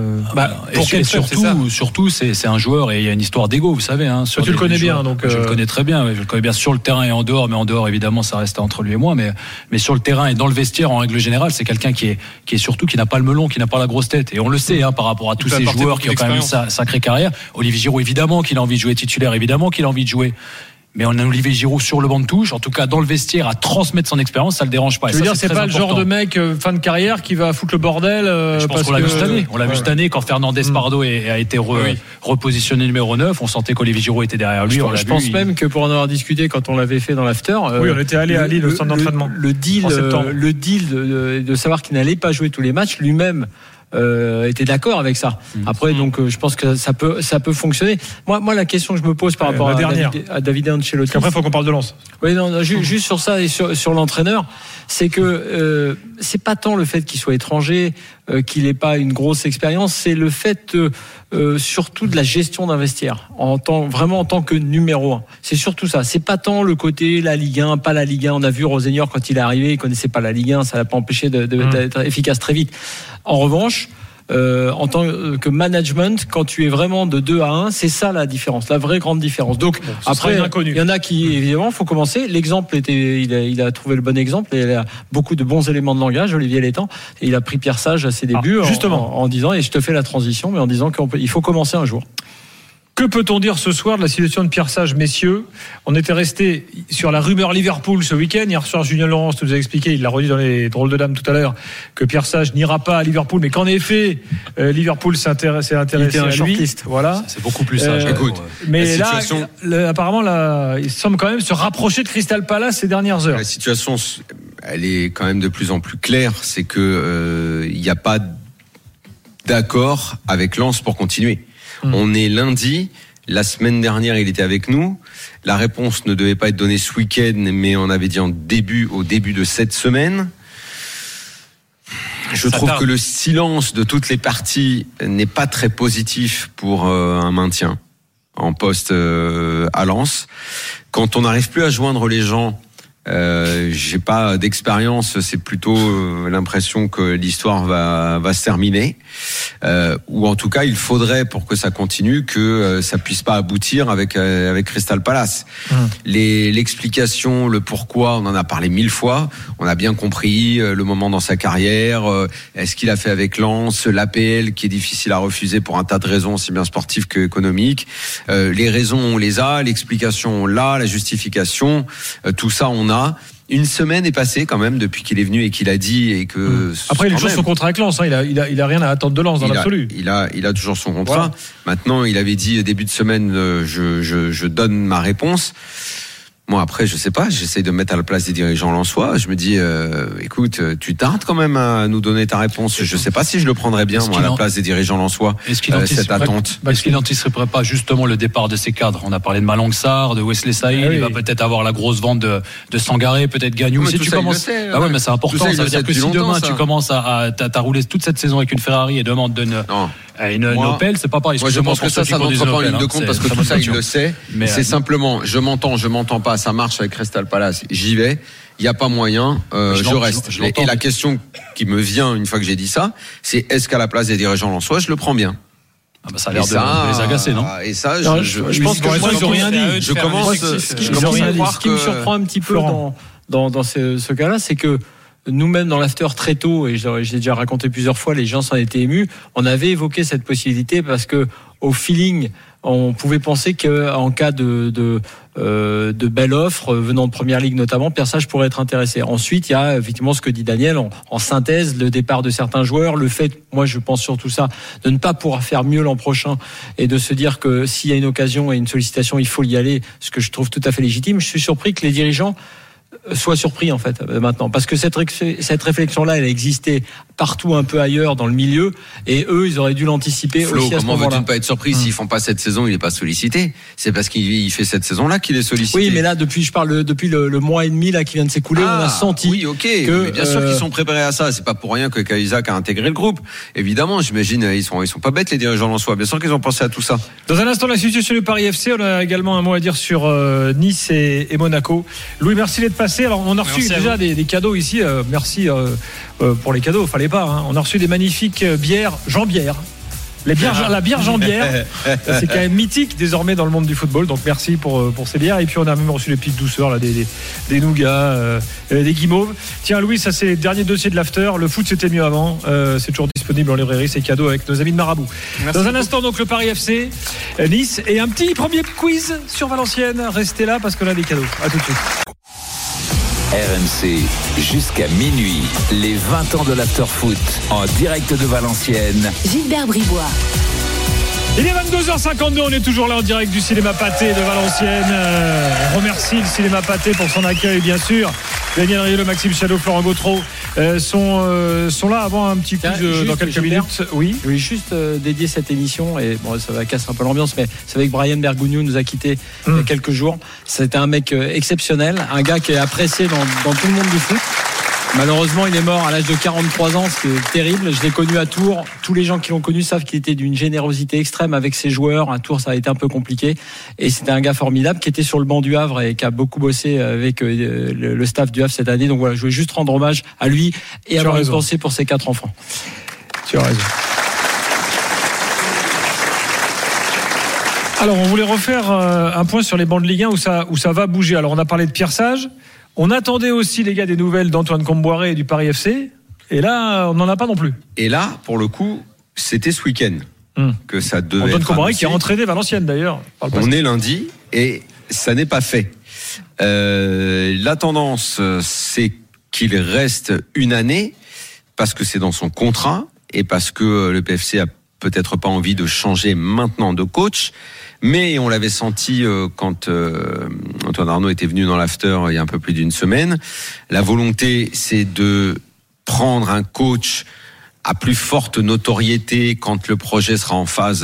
Surtout, c'est un joueur et il y a une histoire d'ego, vous savez. Hein, tu le connais bien, donc. Je le connais très bien. Je le connais bien sur le terrain et en dehors, mais en dehors évidemment ça reste entre lui et moi. Mais sur le terrain et dans le vestiaire en règle générale, c'est quelqu'un qui est surtout qui n'a pas le melon, qui n'a pas la grosse tête. Et on le sait par rapport à tous ces joueurs qui ont quand même une sacrée carrière. Olivier Giroud, évidemment qu'il a envie de jouer titulaire, évidemment qu'il a envie de jouer. Mais on a Olivier Giroud sur le banc de touche, en tout cas dans le vestiaire, à transmettre son expérience, ça le dérange pas. Je veux dire, c'est pas le genre de mec fin de carrière qui va foutre le bordel. Je pense qu'on l'a vu cette année. On l'a vu cette année quand Fernandez Pardo a été repositionné numéro 9. On sentait qu'Olivier Giroud était derrière lui. Je pense même que pour en avoir discuté quand on l'avait fait dans l'after. Oui, on était allé à Lille au centre d'entraînement. Le deal de savoir qu'il n'allait pas jouer tous les matchs, lui-même. Était d'accord avec ça. Après, donc, je pense que ça peut fonctionner. Moi, la question que je me pose par rapport à David Ancelotti. Après, il faut qu'on parle de Lens. Oui, non, juste sur ça et sur l'entraîneur, c'est que c'est pas tant le fait qu'il soit étranger, qu'il n'ait pas une grosse expérience, c'est le fait surtout de la gestion d'un vestiaire, vraiment en tant que numéro 1. C'est surtout ça. C'est pas tant le côté la Ligue 1, pas la Ligue 1. On a vu Rosenior quand il est arrivé, il connaissait pas la Ligue 1, ça l'a pas empêché d'être efficace très vite. En revanche, en tant que management, quand tu es vraiment de 2 à 1, c'est ça la différence, la vraie grande différence. Donc après, il y en a qui, évidemment, faut commencer. L'exemple il a trouvé le bon exemple et il a beaucoup de bons éléments de langage, Olivier Létang. Et il a pris Pierre Sage à ses débuts, justement, en disant, et je te fais la transition, mais en disant qu'il faut commencer un jour. Que peut-on dire ce soir de la situation de Pierre Sage, messieurs? On était resté sur la rumeur Liverpool ce week-end. Hier soir, Julien Laurence nous a expliqué, il l'a redit dans les drôles de dames tout à l'heure, que Pierre Sage n'ira pas à Liverpool, mais qu'en effet, Liverpool s'est intéressé à lui. Voilà. C'est beaucoup plus sage. Écoute, mais là, apparemment, là, il semble quand même se rapprocher de Crystal Palace ces dernières heures. La situation, elle est quand même de plus en plus claire. C'est que il n'y a pas d'accord avec Lens pour continuer. On est lundi. La semaine dernière, il était avec nous. La réponse ne devait pas être donnée ce week-end, mais on avait dit au début de cette semaine. Je trouve que le silence de toutes les parties n'est pas très positif pour un maintien en poste à Lens. Quand on n'arrive plus à joindre les gens, j'ai pas d'expérience, c'est plutôt l'impression que l'histoire va se terminer, ou en tout cas il faudrait, pour que ça continue, que ça puisse pas aboutir avec Crystal Palace. L'explication, le pourquoi, on en a parlé 1000 fois, on a bien compris le moment dans sa carrière, est-ce qu'il a fait avec Lens, l'APL qui est difficile à refuser pour un tas de raisons, aussi bien sportives que économiques, les raisons on les a, l'explication on l'a, la justification, tout ça on a. Une semaine est passée quand même depuis qu'il est venu et qu'il a dit et que. Après, il a toujours son contrat avec Lens. Hein. Il a rien à attendre de Lens dans l'absolu. Il a toujours son contrat. Voilà. Maintenant, il avait dit début de semaine, je donne ma réponse. Moi, après, je sais pas, j'essaie de me mettre à la place des dirigeants lensois. Je me dis, écoute, tu tardes quand même à nous donner ta réponse. Je sais pas si je le prendrais bien, moi, à la place des dirigeants lensois, cette attente. Est-ce qu'il n'anticiperait pas justement le départ de ces cadres? On a parlé de Malang Sarr, de Wesley Saïd, il va peut-être avoir la grosse vente de Sangaré, peut-être Gagnou. Si tu commences, ouais, mais c'est important. Ça veut dire que si demain tu commences t'as roulé toute cette saison avec une Ferrari et demain on te donne une Opel, c'est pas pareil. Moi, je pense que ça n'entre pas en ligne de compte parce que tout ça, il le sait. Mais c'est simplement, je m'entends pas, ça marche avec Crystal Palace, j'y vais. Il n'y a pas moyen, je reste. Et la question qui me vient une fois que j'ai dit ça, c'est est-ce qu'à la place des dirigeants lensois, je le prends bien? Ça a l'air de les agacer, non? Et ça, je pense que ils n'ont rien dit. Je commence à croire ce qui me surprend un petit peu dans ce cas-là, c'est que nous-mêmes dans l'after très tôt, et j'ai déjà raconté plusieurs fois, les gens s'en étaient émus, on avait évoqué cette possibilité parce que au feeling, on pouvait penser qu'en cas de belle offre venant de Première Ligue notamment, Pierre Sage pourrait être intéressé. Ensuite, il y a effectivement ce que dit Daniel en synthèse, le départ de certains joueurs, le fait, moi je pense surtout ça, de ne pas pouvoir faire mieux l'an prochain et de se dire que s'il y a une occasion et une sollicitation, il faut y aller, ce que je trouve tout à fait légitime. Je suis surpris que les dirigeants soient surpris en fait maintenant, parce que cette réflexion-là, elle a existé partout un peu ailleurs dans le milieu, et eux, ils auraient dû l'anticiper. Flo, aussi à ce comment moment-là. veux-tu ne pas être surpris s'ils font pas cette saison, il n'est pas sollicité? C'est parce qu'il fait cette saison-là qu'il est sollicité. Oui, mais là, depuis le mois et demi là qui vient de s'écouler, on a senti. Oui, ok. Que, mais bien sûr qu'ils sont préparés à ça. C'est pas pour rien que Cahuzac a intégré le groupe. Évidemment, j'imagine, ils sont pas bêtes les dirigeants lensois. Bien sûr qu'ils ont pensé à tout ça. Dans un instant, la situation du Paris FC. On a également un mot à dire sur Nice et Monaco. Louis, merci d'être passé. Alors, on a reçu déjà des cadeaux ici. Merci pour les cadeaux. Fallait pas. Hein. On a reçu des magnifiques bières Jean Bière. La bière Jean Bière, c'est quand même mythique désormais dans le monde du football. Donc merci pour ces bières. Et puis on a même reçu des petites douceurs, là, des nougats, des guimauves. Tiens Louis, ça c'est le dernier dossier de l'after. Le foot c'était mieux avant. C'est toujours disponible en librairie. C'est cadeau avec nos amis de Marabout. Merci dans un instant donc le Paris FC, Nice et un petit premier quiz sur Valenciennes. Restez là parce qu'on a des cadeaux. À tout de suite. RMC, jusqu'à minuit, les 20 ans de l'after-foot en direct de Valenciennes. Gilbert Bribois. Il est 22h52, on est toujours là en direct du cinéma Pathé de Valenciennes. On remercie le cinéma Pathé pour son accueil, bien sûr. Daniel Riolo, Maxime Chadeau, Florent Gautreau sont là avant un petit coup dans quelques minutes. Oui, juste dédier cette émission, et bon, ça va casser un peu l'ambiance, mais c'est avec Brian Bergugno, nous a quitté il y a quelques jours. C'était un mec exceptionnel, un gars qui est apprécié dans tout le monde du foot. Malheureusement, il est mort à l'âge de 43 ans, c'est terrible. Je l'ai connu à Tours. Tous les gens qui l'ont connu savent qu'il était d'une générosité extrême avec ses joueurs. À Tours, ça a été un peu compliqué. Et c'était un gars formidable qui était sur le banc du Havre et qui a beaucoup bossé avec le staff du Havre cette année. Donc voilà, je voulais juste rendre hommage à lui et avoir une pensée pour ses 4 enfants. Tu as raison. Alors, on voulait refaire un point sur les bancs de Ligue 1 où ça va bouger. Alors, on a parlé de Pierre Sage. On attendait aussi, les gars, des nouvelles d'Antoine Comboiré et du Paris FC. Et là, on n'en a pas non plus. Et là, pour le coup, c'était ce week-end. que ça devait Antoine être Comboiré annoncé. qui a entraîné Valenciennes d'ailleurs. On est lundi et ça n'est pas fait. La tendance, c'est qu'il reste une année parce que c'est dans son contrat et parce que le PFC a peut-être pas envie de changer maintenant de coach. Mais on l'avait senti quand Antoine Arnaud était venu dans l'after il y a un peu plus d'une semaine. La volonté, c'est de prendre un coach à plus forte notoriété quand le projet sera en phase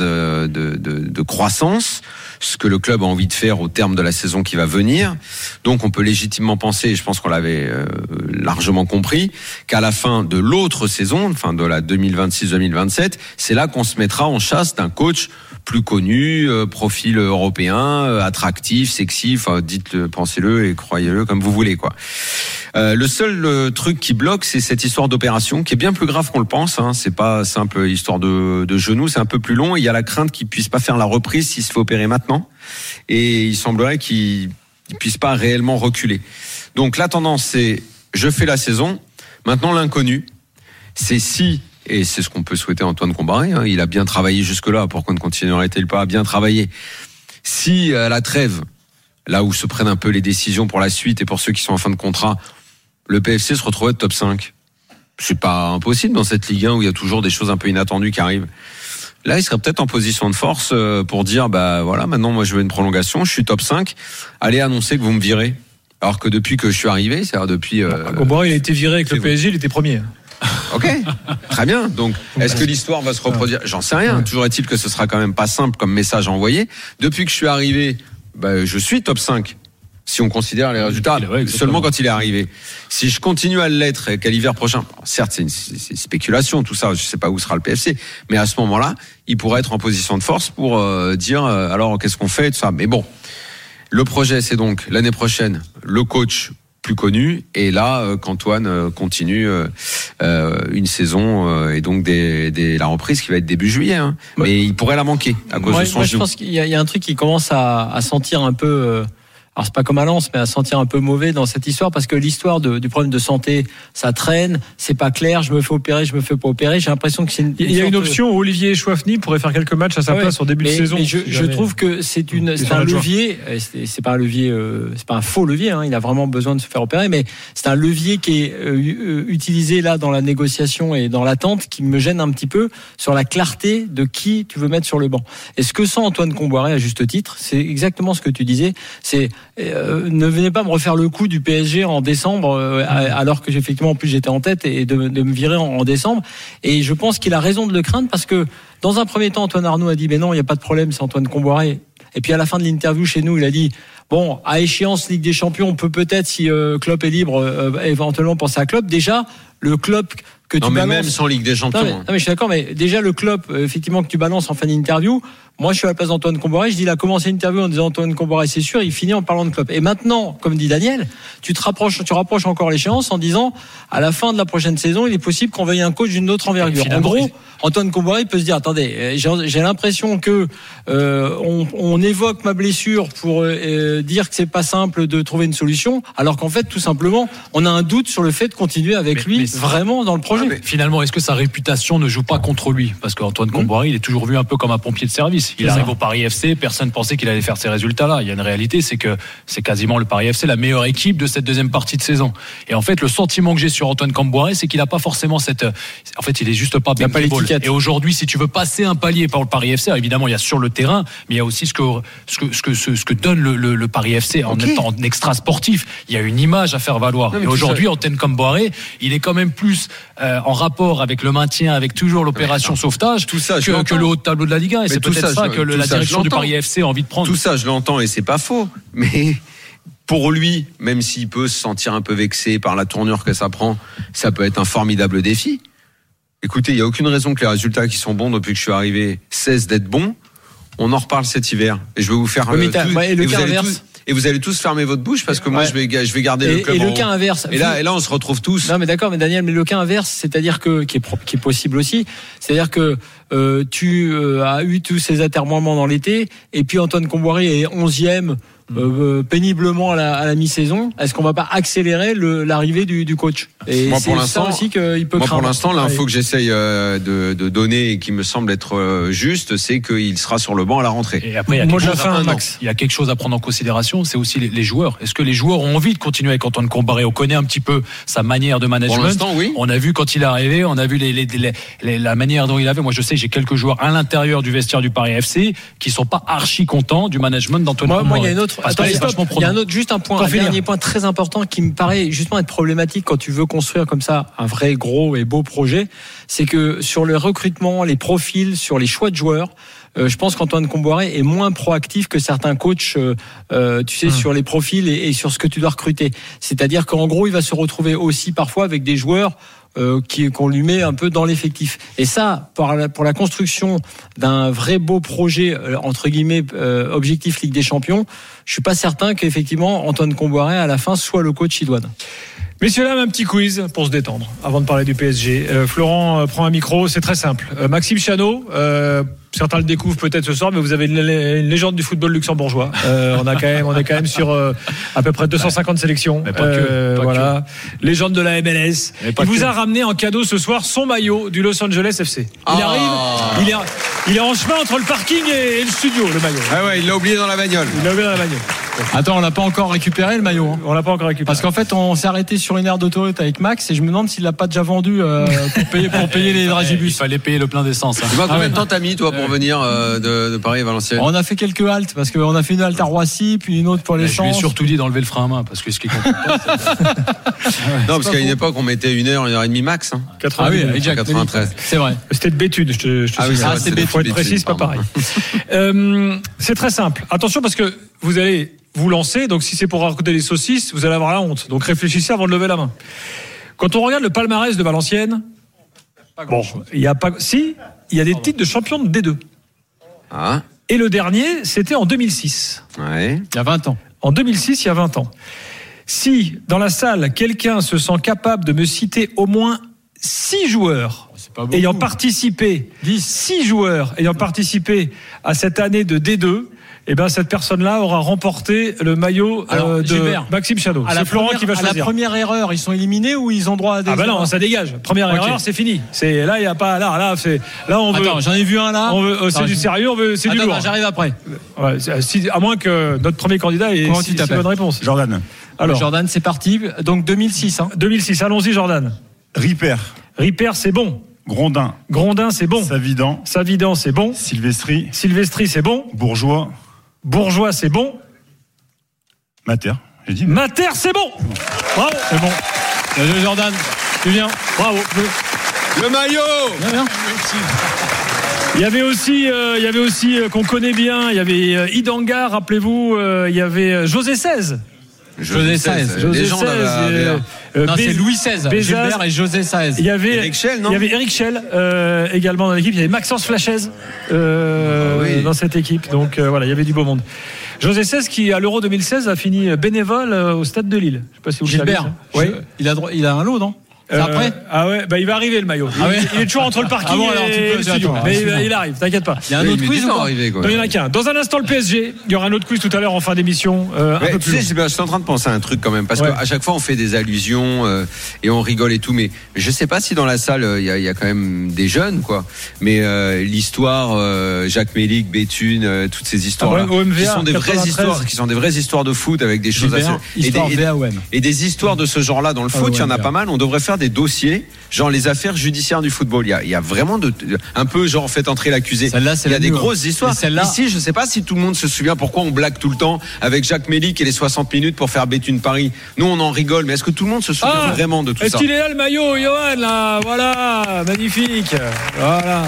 de croissance, ce que le club a envie de faire au terme de la saison qui va venir. Donc on peut légitimement penser, et je pense qu'on l'avait largement compris, qu'à la fin de l'autre saison, enfin de la 2026-2027, c'est là qu'on se mettra en chasse d'un coach plus connu, profil européen, attractif, sexy, enfin dites-le, pensez-le et croyez-le comme vous voulez, quoi. Le seul truc qui bloque, c'est cette histoire d'opération qui est bien plus grave qu'on le pense. C'est pas simple histoire de genou, c'est un peu plus long. Et il y a la crainte qu'il puisse pas faire la reprise s'il se fait opérer maintenant. Et il semblerait qu'il puisse pas réellement reculer. Donc la tendance, c'est je fais la saison. Maintenant l'inconnu, c'est si, et c'est ce qu'on peut souhaiter à Antoine Comboiré, il a bien travaillé jusque-là. Pourquoi ne continuerait-il pas à bien travailler? Si à la trêve, là où se prennent un peu les décisions pour la suite et pour ceux qui sont en fin de contrat, le PFC se retrouvait de top 5. C'est pas impossible dans cette Ligue 1 où il y a toujours des choses un peu inattendues qui arrivent. Là, il serait peut-être en position de force pour dire, bah voilà, maintenant moi je veux une prolongation, je suis top 5, allez annoncer que vous me virez. Alors que depuis que je suis arrivé, c'est-à-dire depuis... Comboiré, il a été viré avec le PSG, il était premier. Ok, très bien. Donc, est-ce que l'histoire va se reproduire? J'en sais rien. Toujours est-il que ce sera quand même pas simple comme message à envoyer. Depuis que je suis arrivé, je suis top 5. Si on considère les résultats, seulement quand il est arrivé. Si je continue à l'être et qu'à l'hiver prochain, certes c'est une spéculation tout ça, je sais pas où sera le PFC, mais à ce moment-là, il pourrait être en position de force pour dire alors qu'est-ce qu'on fait, tout ça. Mais bon, le projet c'est donc l'année prochaine le coach plus connu et là qu'Antoine continue une saison et donc la reprise qui va être début juillet. Mais il pourrait la manquer à cause de son genou. Je pense qu'il y a un truc qui commence à sentir un peu. Alors c'est pas comme à Lens, mais à sentir un peu mauvais dans cette histoire parce que l'histoire du problème de santé, ça traîne, c'est pas clair. Je me fais opérer, je me fais pas opérer. J'ai l'impression que c'est il y a une option où Olivier Chouafny pourrait faire quelques matchs à sa place en début de saison. Mais je trouve que c'est un levier. C'est pas un levier, c'est pas un faux levier. Il a vraiment besoin de se faire opérer, mais c'est un levier qui est utilisé là dans la négociation et dans l'attente qui me gêne un petit peu sur la clarté de qui tu veux mettre sur le banc. Et ce que sent Antoine Comboiré à juste titre, c'est exactement ce que tu disais. C'est ne venez pas me refaire le coup du PSG en décembre alors que effectivement en plus j'étais en tête et de me virer en décembre, et je pense qu'il a raison de le craindre parce que dans un premier temps Antoine Arnaud a dit mais non il n'y a pas de problème, c'est Antoine Comboiré, et puis à la fin de l'interview chez nous il a dit bon à échéance Ligue des Champions on peut peut-être si Klopp est libre éventuellement penser à Klopp. Déjà le Klopp que tu balances, même sans Ligue des Champions. Non, mais je suis d'accord, mais déjà le Klopp effectivement que tu balances en fin d'interview, moi je suis à la place d'Antoine Comboiré, je dis il a commencé l'interview en disant Antoine Comboiré c'est sûr, il finit en parlant de Klopp. Et maintenant, comme dit Daniel, tu rapproches encore l'échéance en disant à la fin de la prochaine saison, il est possible qu'on veuille un coach d'une autre envergure. En gros, Antoine Comboiré peut se dire attendez, j'ai l'impression que on évoque ma blessure pour dire que c'est pas simple de trouver une solution, alors qu'en fait tout simplement on a un doute sur le fait de continuer avec lui vraiment dans le projet. Finalement, est-ce que sa réputation ne joue pas contre lui? Parce qu'Antoine Comboiré, il est toujours vu un peu comme un pompier de service. Il arrive au Paris FC, personne ne pensait qu'il allait faire ces résultats-là. Il y a une réalité, c'est que c'est quasiment le Paris FC la meilleure équipe de cette deuxième partie de saison. Et en fait, le sentiment que j'ai sur Antoine Comboiré, c'est qu'il n'a pas forcément cette... En fait, il est juste pas bien bankable. Et aujourd'hui, si tu veux passer un palier par le Paris FC, alors évidemment, il y a sur le terrain, mais il y a aussi ce que donne le Paris FC en étant extra sportif. Il y a une image à faire valoir. Et aujourd'hui, Antoine Comboiré, il est quand même plus en rapport avec le maintien, avec toujours l'opération sauvetage, tout ça, que le haut de tableau de la Ligue 1. Et c'est peut-être ça que la direction du Paris FC a envie de prendre. Tout ça, je l'entends et c'est pas faux. Mais pour lui, même s'il peut se sentir un peu vexé par la tournure que ça prend, ça peut être un formidable défi. Écoutez, il n'y a aucune raison que les résultats qui sont bons depuis que je suis arrivé cessent d'être bons. On en reparle cet hiver. Et je vais vous faire... Et vous allez tous fermer votre bouche parce que moi je vais garder le club. Et le cas inverse. Et là on se retrouve tous. Non mais d'accord, mais Daniel, mais le cas inverse, c'est-à-dire que qui est possible aussi, c'est-à-dire que tu as eu tous ces atermoiements dans l'été et puis Antoine Comboiré est 11e. péniblement à la mi-saison, est-ce qu'on va pas accélérer l'arrivée du coach? Et moi, c'est ça aussi qu'il peut craindre. Pour l'instant, l'info que j'essaye de donner et qui me semble être juste, c'est qu'il sera sur le banc à la rentrée. Et après, il y a quelque chose à prendre en considération, c'est aussi les joueurs. Est-ce que les joueurs ont envie de continuer avec Antoine Combaré? On connaît un petit peu sa manière de management. Pour l'instant, oui. On a vu quand il est arrivé, on a vu la manière dont il avait. Moi, je sais, j'ai quelques joueurs à l'intérieur du vestiaire du Paris FC qui sont pas archi contents du management d'Antoine Combaré. Moi, il y a une autre. Attends, il y a juste un dernier point très important qui me paraît justement être problématique quand tu veux construire comme ça un vrai gros et beau projet, c'est que sur le recrutement, les profils, sur les choix de joueurs, je pense qu'Antoine Comboiré est moins proactif que certains coachs, tu sais, sur les profils et sur ce que tu dois recruter. C'est-à-dire qu'en gros, il va se retrouver aussi parfois avec des joueurs qu'on lui met un peu dans l'effectif. Et ça, pour la construction d'un vrai beau projet, entre guillemets, objectif Ligue des Champions, je suis pas certain qu'effectivement Antoine Comboiré à la fin soit le coach idoine. Messieurs, là, un petit quiz pour se détendre avant de parler du PSG. Florent prend un micro, c'est très simple. Maxime Chanot, certains le découvrent peut-être ce soir, mais vous avez une légende du football luxembourgeois. On est quand même sur à peu près 250 sélections. Voilà, légende de la MLS. Il vous a ramené en cadeau ce soir son maillot du Los Angeles FC. Il arrive, il est en chemin entre le parking et le studio, le maillot. Ah ouais, il l'a oublié dans la bagnole. Attends, on l'a pas encore récupéré le maillot. On l'a pas encore récupéré. Parce qu'en fait, on s'est arrêté sur une aire d'autoroute avec Max et je me demande s'il l'a pas déjà vendu pour payer les dragibus. Il fallait payer le plein d'essence. Tu vois combien de temps t'as mis toi pour venir de Paris à Valenciennes? On a fait quelques haltes parce qu'on a fait une halte à Roissy puis une autre pour l'essence. Je lui ai surtout dit d'enlever le frein à main parce que ce qui compte pas. Non, parce qu'à une époque on mettait 1h30 max. 93. C'est vrai. C'était de Béthune, je te c'est Béthune. Faut être précis, c'est pas pareil. C'est très simple. Attention parce que vous allez vous lancer, donc si c'est pour raconter les saucisses, vous allez avoir la honte. Donc réfléchissez avant de lever la main. Quand on regarde le palmarès de Valenciennes, il y a des titres de champion de D2. Ah. Et le dernier, c'était en 2006. Ouais. Il y a 20 ans. En 2006, il y a 20 ans. Si, dans la salle, quelqu'un se sent capable de me citer au moins 6 joueurs ayant participé, 6 joueurs ayant participé à cette année de D2, eh ben cette personne-là aura remporté le maillot de Gilbert, Maxime Chanot. C'est Florent qui va choisir. À la première erreur, ils sont éliminés ou ils ont droit à des non, ça dégage. Première erreur, c'est fini. C'est là, il y a pas là on veut. Attends, j'en ai vu un là. C'est du sérieux, c'est du lourd. J'arrive après. Ouais, à moins que notre premier candidat ait une bonne réponse. Jordan. Alors Jordan, c'est parti. Donc 2006. 2006. Allons-y, Jordan. Ripper, c'est bon. Grondin, c'est bon. Savidan, c'est bon. Silvestri, c'est bon. Bourgeois, c'est bon. Mater, j'ai dit. Mater, c'est bon. Bravo. C'est bon. Salut Jordan, tu viens. Bravo. Le maillot. Bien. Il y avait aussi qu'on connaît bien. Il y avait Idanga, rappelez-vous. Il y avait José XVI. José XVI. Non, c'est Louis XVI. Gilbert et José XVI. Il y avait Eric Schell, non? Il y avait Eric Schell également dans l'équipe. Il y avait Maxence Flachez dans cette équipe. Donc voilà, il y avait du beau monde. José XVI qui à l'Euro 2016 a fini bénévole au Stade de Lille. Je sais pas si vous Gilbert. Oui. Il a un lot, non? C'est après? Ah ouais, il va arriver le maillot. Il est toujours entre le parking et le studio. Mais il arrive, t'inquiète pas. Il y a un autre quiz ou pas? Il y en a qu'un. Dans un instant, le PSG. Il y aura un autre quiz tout à l'heure en fin d'émission. Tu sais, je suis en train de penser à un truc quand même. Parce qu'à chaque fois, on fait des allusions et on rigole et tout. Mais je sais pas si dans la salle, il y a quand même des jeunes, quoi. Mais l'histoire, Jacques Mélic, Béthune, toutes ces histoires-là, qui sont des vraies histoires, qui sont des vraies histoires de foot avec des choses assez. Et des histoires de ce genre-là dans le foot, il y en a pas mal. On devrait faire des dossiers, genre les affaires judiciaires du football. Il y a vraiment un peu genre faites entrer l'accusé. Il y a des grosses histoires. Ici, je sais pas si tout le monde se souvient pourquoi on blague tout le temps avec Jacques Mélic et les 60 minutes pour faire Béthune Paris. Nous, on en rigole, mais est-ce que tout le monde se souvient vraiment de tout ça? Est-ce qu'il est là le maillot, Johan, là? Voilà, magnifique. Voilà.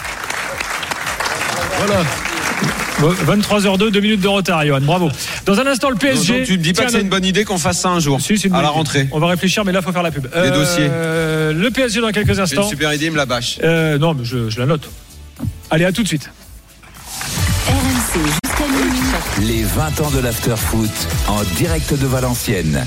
23h02, 2 minutes de retard, Johan. Bravo. Dans un instant, le PSG. Donc, tu me dis pas que c'est une bonne idée qu'on fasse ça un jour, si, à la rentrée. On va réfléchir, mais là, il faut faire la pub. Les dossiers. Le PSG dans quelques instants. C'est une super idée, il me la bâche. Non, mais je la note. Allez, à tout de suite. RMC jusqu'à minuit. Les 20 ans de l'after foot en direct de Valenciennes.